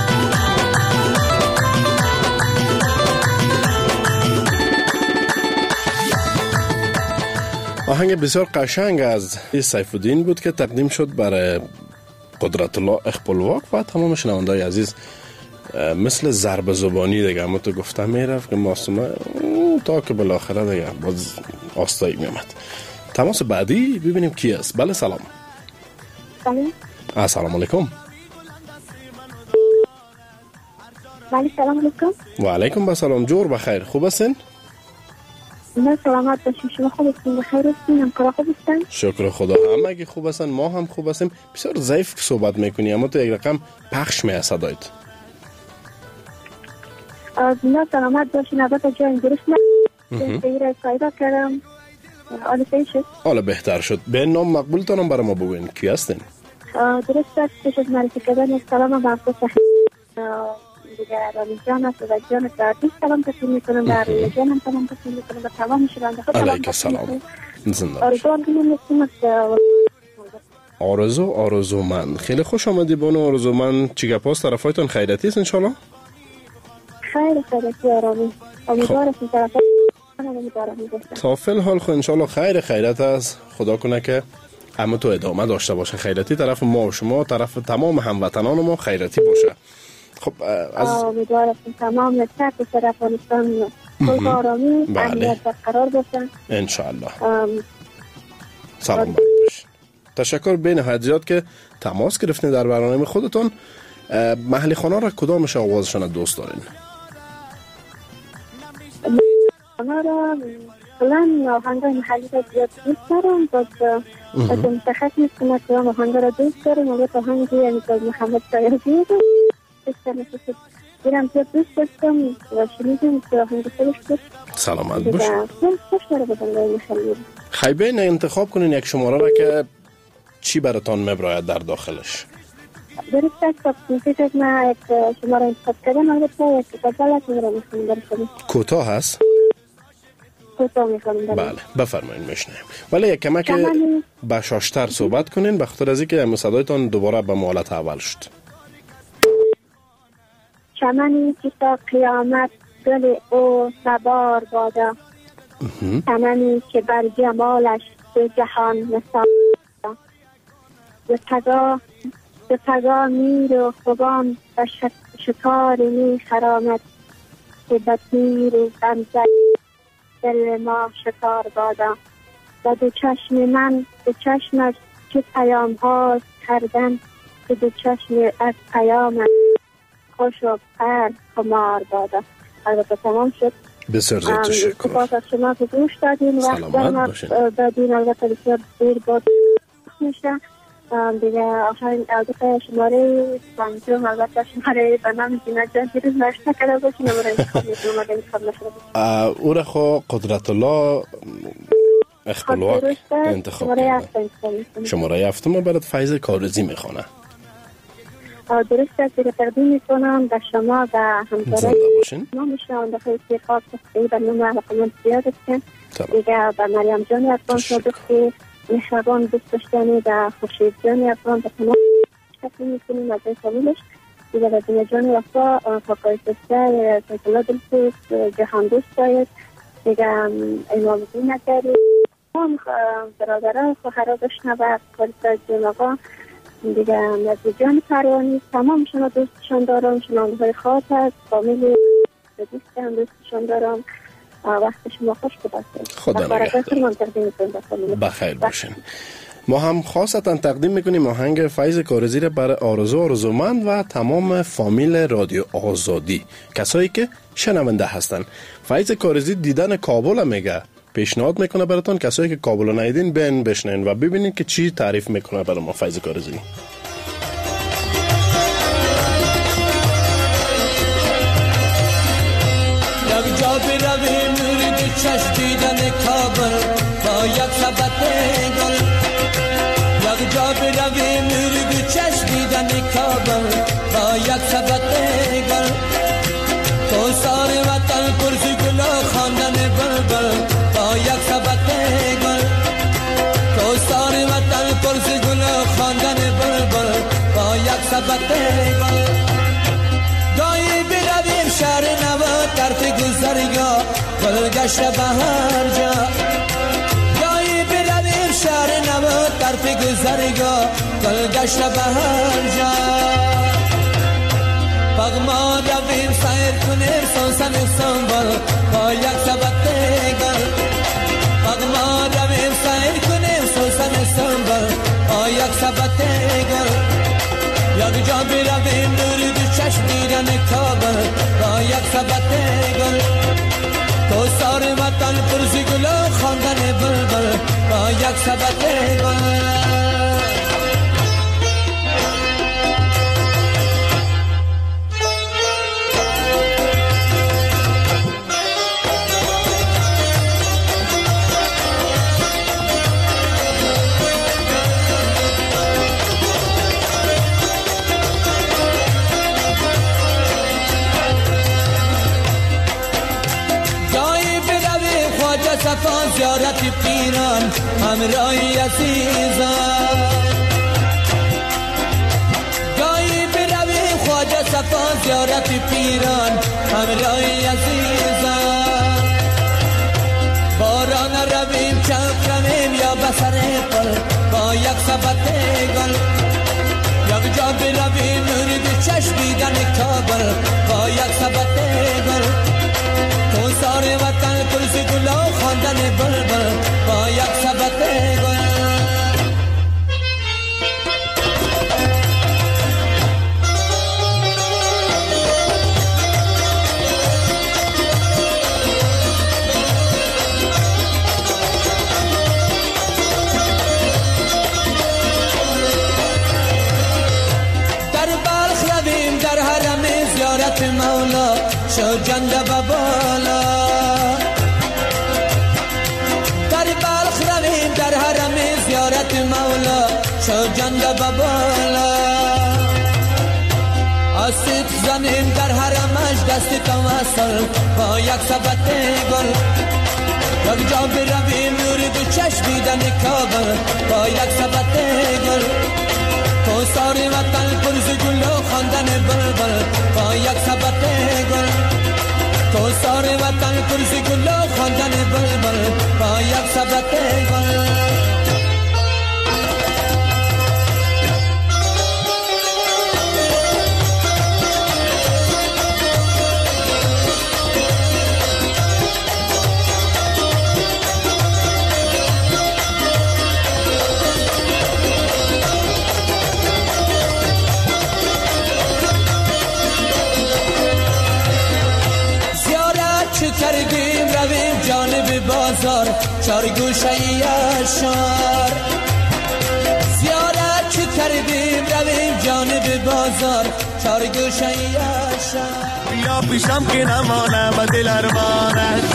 آهنگ بسیار قشنگ از سیف الدین بود که تقدیم شد برای قدرت الله اخپلواک و تمام شنونده‌های عزیز. مثل ضرب زبانی دیگه، اما تو گفتم میرفت که معصومه تا که بالاخره دیگه باز آستایی میامد. تماس بعدی ببینیم کی است. بله سلام. بله. السلام علیکم. بله سلام علیکم. و علیکم السلام. جور بخیر. خوب هستین؟ نه سلامت باشین. شما خوب هستین؟ بخیر هستین؟ همکارا خوب هستن؟ شکر خدا. همه اگه خوب هستن، ما هم خوب هستیم. بسیار ضعیف صحبت میکنی اما تو یک رقم پخش میاد صدایت. نه سلامت باشین. البته جای درست نه. دیگه سایدا کردم. حالا صحیح شد؟ حالا بهتر شد. به نام مقبولتانم برای ما بگوین. کی هستین؟ درست است. پیش از معرفی کردن سلام با افکار دیگر رامی جان است و جان ساعتی سلام تسلیم میکنم. در روی جان هم سلام تسلیم میکنم و تمام شرانده خود سلام تسلیم میکنم. زنده آرزو هم کنیم آرزو آرزو من. خیلی خوش آمدی بانو آرزو من. چی گپاس طرفایتان خیرتی است انشالله؟ خیر خیرتی آرامی. امیدوار است طرفایتان امیدوارم باشه. تا فی الحال خو انشالله خیر خیرت است. خدا کنه که اما تو ادامه داشته باشه. خیرتی طرف ما و شما، طرف تمام هموطنان ما خیرتی باشه. خب از امیدوارم تمام تک در افغانستان کل آرامی امنیت برقرار باشه ان شاء الله. سلام باش. تشکر به نهایت زیاد که تماس گرفتین در برنامه خودتون. محلی خانه را کدامش آوازشان دوست دارین؟ خانه را کلان آهنگای محلی را زیاد دوست دارم. باز از مشخص نیست که ما کلان آهنگ را دوست داریم. البته آهنگی یعنی که محمد شایعی دیدم دیرم زیاد دوست داشتم و شنیدم که آهنگ خودش بود. سلامت باش. خوش داره بزنگای محلی. خیبه انتخاب کنین یک شماره را که چی براتان مبراید در داخلش؟ درست است. فکر از من یک شماره انتخاب کردم. البته یک غزل است میرم میخونم براتون. کوتاه هست؟ کوتاه میخونم. بله بفرمایید میشنیم. ولی یک کمک بشاشتر صحبت کنین بخاطر از اینکه صدایتان دوباره به حالت اول شد. چمنی که تا قیامت گل او سبار بادا. چمنی که بر جمالش به جهان مثال به پگاه به پگاه میر و خوبان و شکار می خرامد که به تیر و غمزه دل ما شکار بادا. و دو چشم من به چشمش چه پیام ها کردن که دو چشم از پیامش خوش و پر خمار بادا. البته تمام شد. بسیار زیاد تشکر. سپاس از شما که گوش دادین. سلامت باشین. دادین البته بسیار دیر بود میشه دیگه. آخرین البته شماره پنجم البته شماره به نام زینت جان دیروز نشته کرده باشین. نماره انتخاب میکنم اگر انتخاب نشده باشین. او را خو قدرت الله اخبالواق انتخاب کرده. شماره هفتم برات فیض کارزی میخوانه. درست است که تقدیم میکنم به شما و همکاران ما میشنم داخل استیقاط تقدیم به نوم علاقمند زیاد است. دیگه به مریم جانی افغان صادقی مهربان دوست داشتنی و خورشید جانی افغان به تمام تقدیم میکنیم از این فامیلش. دیگه به دنیا جانی وفا فاقای سسته سیکلا دلسوز جهان دوست داید. دیگه امام دین نکردی هم برادران خواهرها بشنود کاریسای جون آقا دیگه نزد جان پروانی تمام شما دوستشان دارم. شنانده های خاص هست فامیل دوستم دوستشان دارم. وقت شما خوش باشید. خدا نگهدار. بخیر باشین. ما هم خاصتا تقدیم میکنیم آهنگ فیض کارزی را برای آرزو آرزومند و تمام فامیل رادیو آزادی، کسایی که شنونده هستن. فیض کارزی دیدن کابل میگه، پیشنهاد میکنه براتون کسایی که کابل رو ندیدین بین بشنین و ببینین که چی تعریف میکنه برای ما فیض کارزی. یک جا برویم نور دو چشم دیدن کابل با یک سبت گل. یک جا برویم نور دو چشم دیدن کابل با یک سبت گل. تو سار وطن پرسی گلا خواندن بلبل با یک سبت گل. تو سار وطن پرسی گلا خواندن بلبل با یک سبت گل. گاهی برویم شهر نو طرف گذرگاه گلگشت بهر جا. گاهی برویم شهر نو طرف گذرگاه گلگشت بهر جا. فقط ما رویم سیر کنیم سوسن استانبول با یک سبت گل فقط ما رویم سیر کنیم سوسن استانبول با یک سبت گل یک جا برویم نوری دو چشم دیدن کابل با یک سبت گل تو سار وطن پرزی گل و خواندن بلبل با یک سبت گل صفا زیارت پیران همراهی عزیزان جایی برویم خواجه صفا زیارت پیران همراهی عزیزان باران رویم چپ رویم یا بسر پل با یک سبت گل یک جا برویم نوری دو چشم دیدن کابل با یک سبت گل تو سار وطن پرس گل و خواندن بلبل با یک سبت گل در بلخ رویم در حرم زیارت مولا شو جنده ببالا در بلخ رویم در حرم زیارت مولا شو جنده ببالا آسیب زنیم در حرمش دست توسل با یک سبت گل یک جا برویم نوری دو چشم دیدن کابل با یک سبت گل تو سار وطن پرز گل و خواندن بلبل با یک سبت گل تو سار وطن پرز گل و خواندن بلبل با یک سبت گل کردیم رویم جانب بازار چار گوشه اشار زیارت چه کردیم رویم جانب بازار چار گوشه اشار یا پیشم که نمانم و دل ارمانت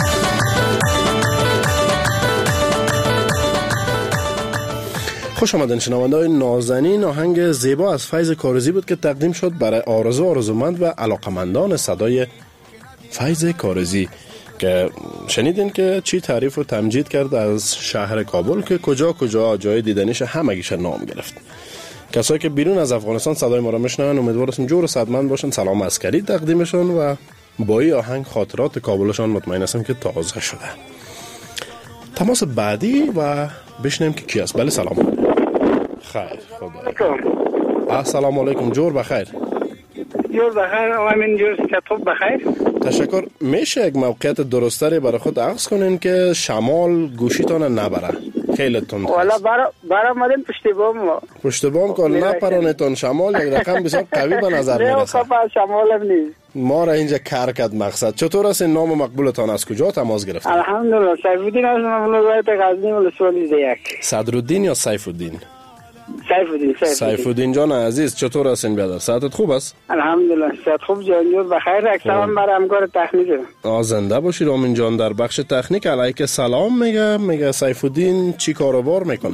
خوش آمدین شنونده‌های نازنین. آهنگ زیبا از فیض کارزی بود که تقدیم شد برای آرزو آرزومند و علاقمندان صدای فیض کارزی که شنیدین که چی تعریف و تمجید کرد از شهر کابل که کجا کجا جای دیدنیش همگیش نام گرفت. کسایی که بیرون از افغانستان صدای ما را میشنون امیدوارم جور و صدمند باشن. سلام عسکری تقدیمشون و با این آهنگ خاطرات کابلشان مطمئن هستم که تازه شده. تماس بعدی و بشنیم که کی است. بله سلام. خیر خدا. السلام علیکم. جور بخیر. جور بخیر. آمین جور سکتوب بخیر. تشکر. میشه یک موقعیت درستری برای خود عکس کنین که شمال گوشیتان نبره؟ خیلی تند. والا برا برا مدن پشت بام. پشت بام کن نپرانتون شمال یک رقم بسیار قوی به نظر میرسه. نه خب شمال هم نیست. ما را اینجا کار کرد مقصد. چطور است این نام مقبولتان از کجا تماس گرفتید؟ الحمدلله سیف‌الدین از ولایت غزنی ولسوالی یک. صدرالدین یا سیف‌الدین؟ سیف‌الدین. سیف‌الدین جان عزیز چطور هستین برادر؟ صحتت خوب است؟ الحمدلله صحت خوب جان جور بخیر. یک سلام برای همکار تکنیک. آ زنده باشید آمین جان. در بخش تکنیک علیک سلام میگه میگه سیف‌الدین چی کاروبار میکنه؟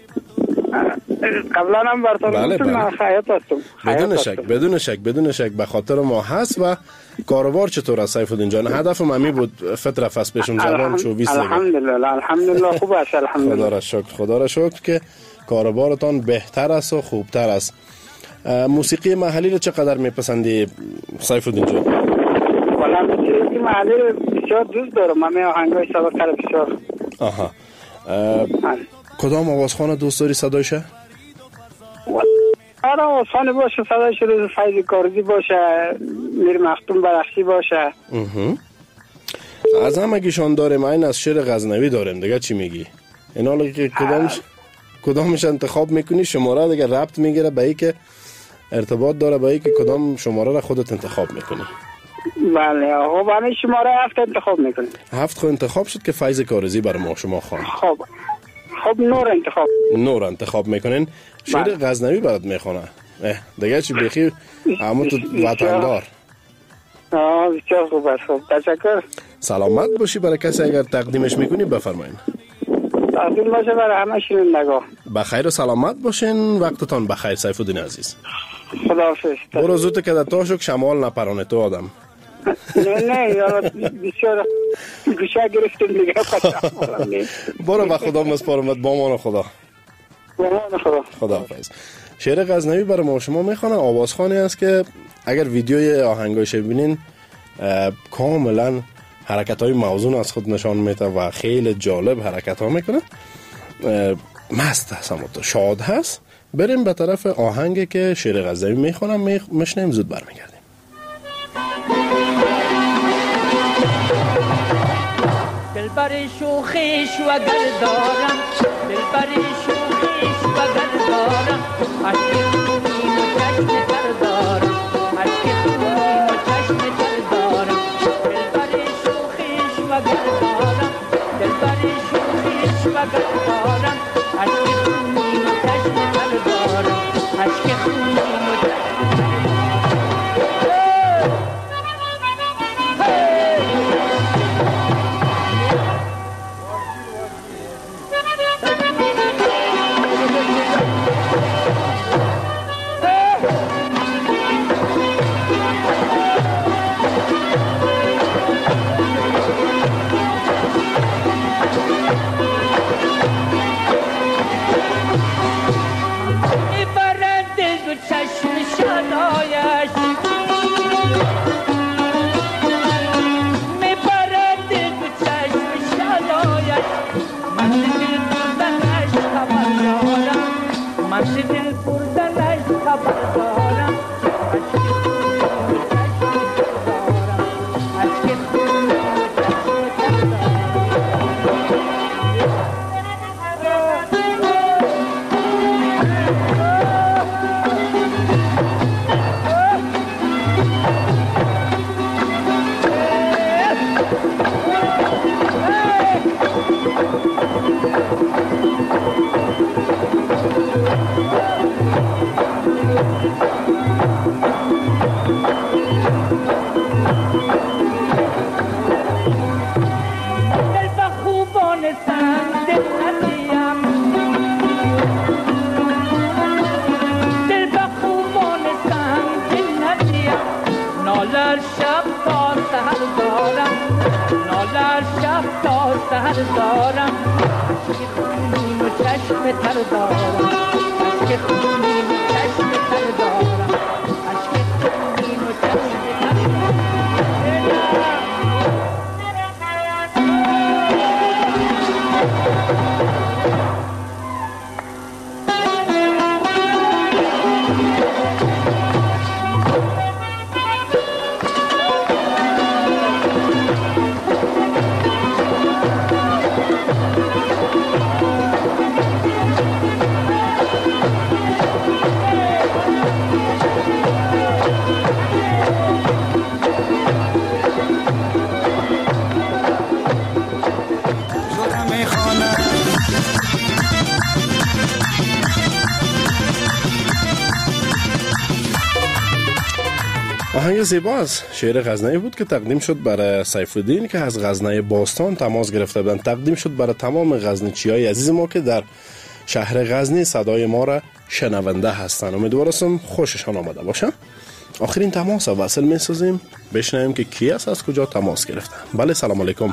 قبلا هم براتون بله گفتم من خیاط هستم. بدون شک بدون شک بدون شک به خاطر ما هست. و کاروبار چطور است سیف‌الدین جان؟ هدفم همی بود فتره فاس پیشم زبان چو بیست. الحمدلله الحمدلله خوب است الحمدلله. خدا را شکر خدا را شکر که کاروبارتان بهتر است و خوبتر است. موسیقی محلی رو چقدر میپسندی سیف‌الدین جان؟ والا موسیقی محلی بسیار دوست دارم. من آهنگای سابقه رو بسیار. آها. کدام آوازخوان دوست داری صدایشه؟ آره آسان باشه، صدایش روز فیض کارزی باشه، میر مختوم برخشی باشه. از همگیشان داریم، این از شعر غزنوی داریم دیگه. چی میگی؟ اینا که کدامش کدامش انتخاب میکنی؟ شماره دیگه ربط میگیره به ای که ارتباط داره به ای که کدام شماره را خودت انتخاب میکنی. بله آقا، برای شماره هفت انتخاب میکنی. هفت خو انتخاب شد که فیض کارزی برای ما شما خان. خب خب نور انتخاب نور انتخاب میکنین. شعر غزنوی برات میخونه دیگه. چی بخی اما تو وطندار. آه بسیار خوب است. خب تشکر. سلامت باشی. برای کسی اگر تقدیمش میکنی بفرمایین. تقدیم باشه برای همه شنوندگان. بخیر و سلامت باشین. وقتتان بخیر سیف الدین عزیز. خداحافظ. برو زود که در تاشک شمال نپرانه تو آدم. نه نه یالا بسیار گوشه گرفتیم دیگه. برو به خدا مسپارمت. با امان خدا. با امان خدا. خداحافظ. شعر غزنوی برای ما شما میخوانه. آوازخوانی است که اگر ویدیوی آهنگایش ببینین کاملا حرکت های موزون از خود نشان میده و خیلی جالب حرکت ها میکنه. مست هست، همون تو شاد هست. بریم به طرف آهنگی که شعر غزنوی میخوانم میشنیم. زود برمیگردیم. دلبر شوخیش و گل دارم، دلبر شوخیش و گل دارم، عشق خونین و چشم تر دارم، عشق خونین و چشم تر دارم. دلبر شوخیش و گل دارم، دلبر شوخیش و گل دارم، عشق خونین و چشم تر دارم، عشق خونین و چشم تر دارم. آهنگ زیباست. شعر غزنوی بود که تقدیم شد برای سیف الدین که از غزنه باستان تماس گرفته بودند. تقدیم شد برای تمام غزنیچیای عزیز ما که در شهر غزنی صدای ما را شنونده هستند. امیدوارم خوششان آمده باشه. آخرین تماس وصل می‌سازیم. بشنویم که کی است، از کجا تماس گرفته. بله سلام علیکم.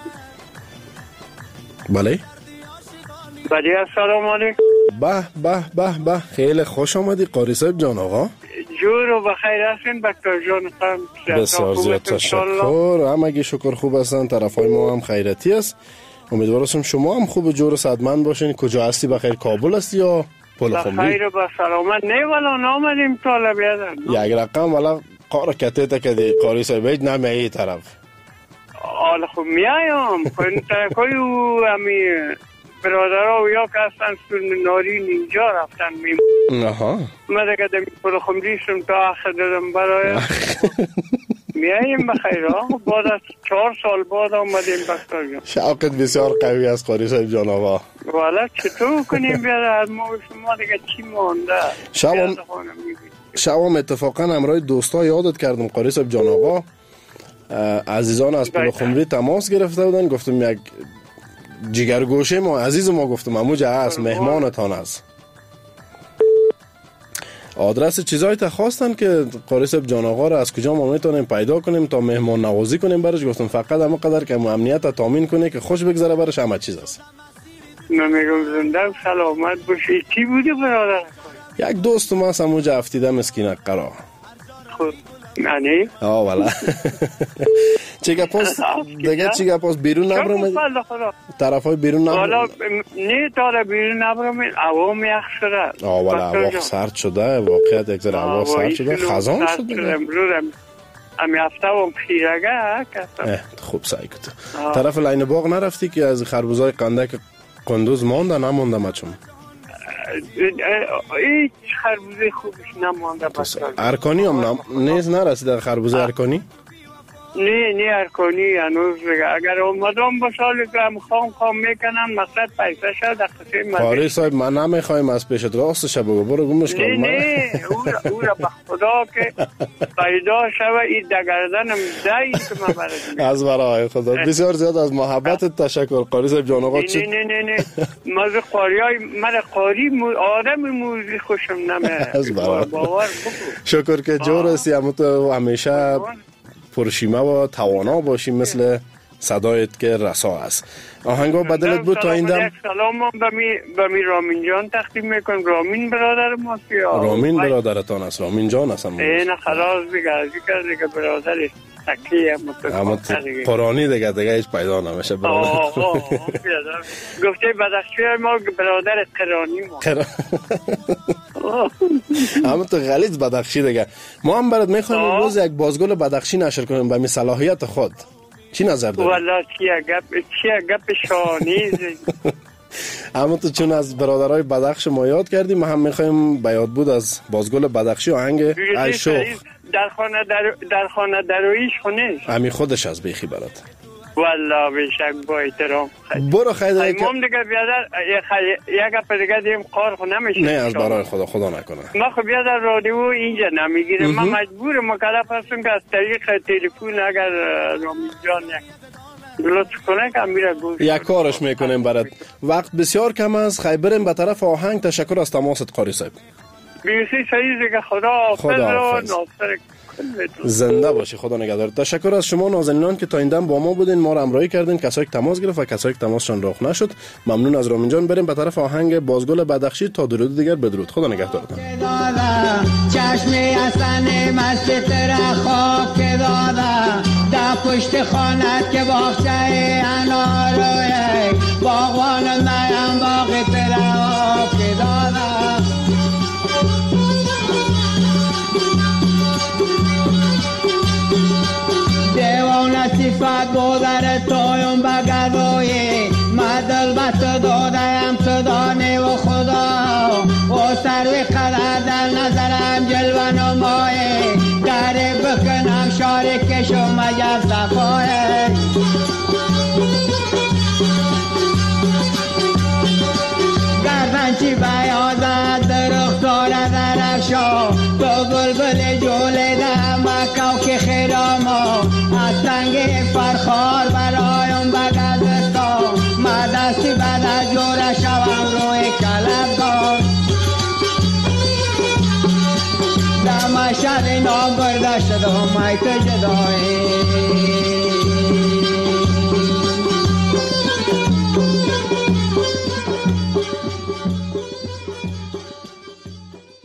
بله بله سلام علیکم. به به به به خیلی خوش آمدی قاری صاحب جان. آقا جور و بخیر هستین دکتر جان خان؟ بسیار زیاد تشکر. همگی شکر خوب هستن. طرفای ما هم خیرتی است. امیدوارم شما هم خوب جور و صحتمند باشین. کجا هستی؟ بخیر کابل هستی یا پول خمری خیر و با سلامت نه ولی نامدیم طالب یادن یک رقم ولی قار کتیتا که دی قاری صاحب هیچ نمیایی طرف آل خب میایم کنی ترکوی و همی برادرها و یا که هستن سون نارین اینجا رفتن میم آها من دیگه دمی پول خمریشم تا آخر دادم برای میاییم بخیر ها بعد از چهار سال بعد آمدیم بختار شوقت بسیار قوی است قاری صاحب جان آقا والا چطور کنیم بیاد از ما شما دیگه چی مانده شبام شبام اتفاقا همراه دوستا یادت کردم قاری صاحب جان آقا عزیزان از پول خمری تماس گرفته بودن گفتم یک جگرگوشه ما عزیز ما گفتم اموجه هست مهمانتان است آدرس چیزایی تا خواستن که قاری صاحب جان آقا را از کجا ما میتونیم پیدا کنیم تا مهمان نوازی کنیم برش گفتم فقط همه قدر که امنیت تامین کنه که خوش بگذره برش همه چیز است من میگم زنده و سلامت باشی چی بوده برادر یک دوست ما اموجه افتیده مسکینه قرار خود نه آه والا چیگه پاس دیگه چیگه پاس بیرون نبرم طرف های بیرون نبرم والا نه تاره بیرون نبرم عوام یخ شده آه والا عوام سرد شده واقعیت یک ذره عوام سرد شده خزان شده امی هفته هم خیرگه خوب سعی کت طرف لین باغ نرفتی که از خربوزای قندک قندوز مانده نمانده مچم هیچ خربوزه خوبش نمانده ارکانی هم نم... نیز نرسیده خربوزه ارکانی؟ نه نه ارکانی هنوز اگر اومدم با سال که هم خام خام میکنن مقصد پیسه شد دقیقه من قاری صاحب من نمیخوایم از پیشت راستش بگو برو گمش کن نه نه او را به خدا که پیدا شوه این دگردنم دایی که من برد از برای خدا بسیار زیاد از محبت تشکر قاری صاحب جان آقا نه نه نه نه مزه قاری های من قاری آدم موزی خوشم نمه از برای شکر که جور هستی همون تو همیشه پرشیمه و توانا باشیم مثل صدایت که رسا است آهنگا بدلت بود تا این دم سلام به می رامین جان تقدیم میکنم رامین برادر ما رامین برادرتان است رامین جان است این خلاص دیگه از دیگه دیگه برادر تکیه اما قرآنی دیگه دیگه هیچ پیدا نمیشه برادر گفته بدخشی ما برادر قرآنی ما اما تو غلیظ بدخشی دیگه ما هم برات میخوایم امروز یک بازگل بدخشی نشر کنیم به می صلاحیت خود چی نظر داری؟ والا چیه گپ چیه گپ شانیز اما تو چون از برادرای بدخش ما یاد کردیم ما هم میخوایم به یاد بود از بازگل بدخشی آهنگ ای شوخ در خانه در در خانه درویش خونش امی خودش از بیخی برات والله بیشک با احترام برو خیلی امام دیگه بیادر یک اپ دیگه دیم قار خو نمیشه نه از برای خدا خدا نکنه ما خو بیادر رادیو اینجا نمیگیرم ما مجبور مکلف هستم که از طریق تلفن اگر رامین جان یک لطف کنه که میره گوش یک کارش میکنیم برات وقت بسیار کم است خیلی بریم به طرف آهنگ تشکر از تماست قاری صاحب بیسی سعید دیگه خدا حافظ زنده باشی خدا نگهدار تشکر از شما نازنینان که تا این دم با ما بودین ما را همراهی کردین کسایی که تماس گرفت و کسایی که تماسشان رخ نشد ممنون از رامین جان بریم به طرف آهنگ بازگل بدخشی تا درود دیگر بدرود خدا نگهدارتان چشم حسن مست تر خواب که دادا در پشت خانت که باغچه انار باغوان نیم باغ تر خواب که دادا صفت بودر تویم بگردوی مدل بط دادم تو دانه و خدا و سروی قدر در نظرم جلوه نمایه داره بکنم شاره کشو مجب صفایه گردن چی بیازد درخت داره درخشا تو بلبل جوله ده مکاو که خیرامو از تنگ فرخار برایم بگذستا ما دستی بعد از جوره شوم روی کلبگار در مشهد نام برداشت دوم ایت جدایی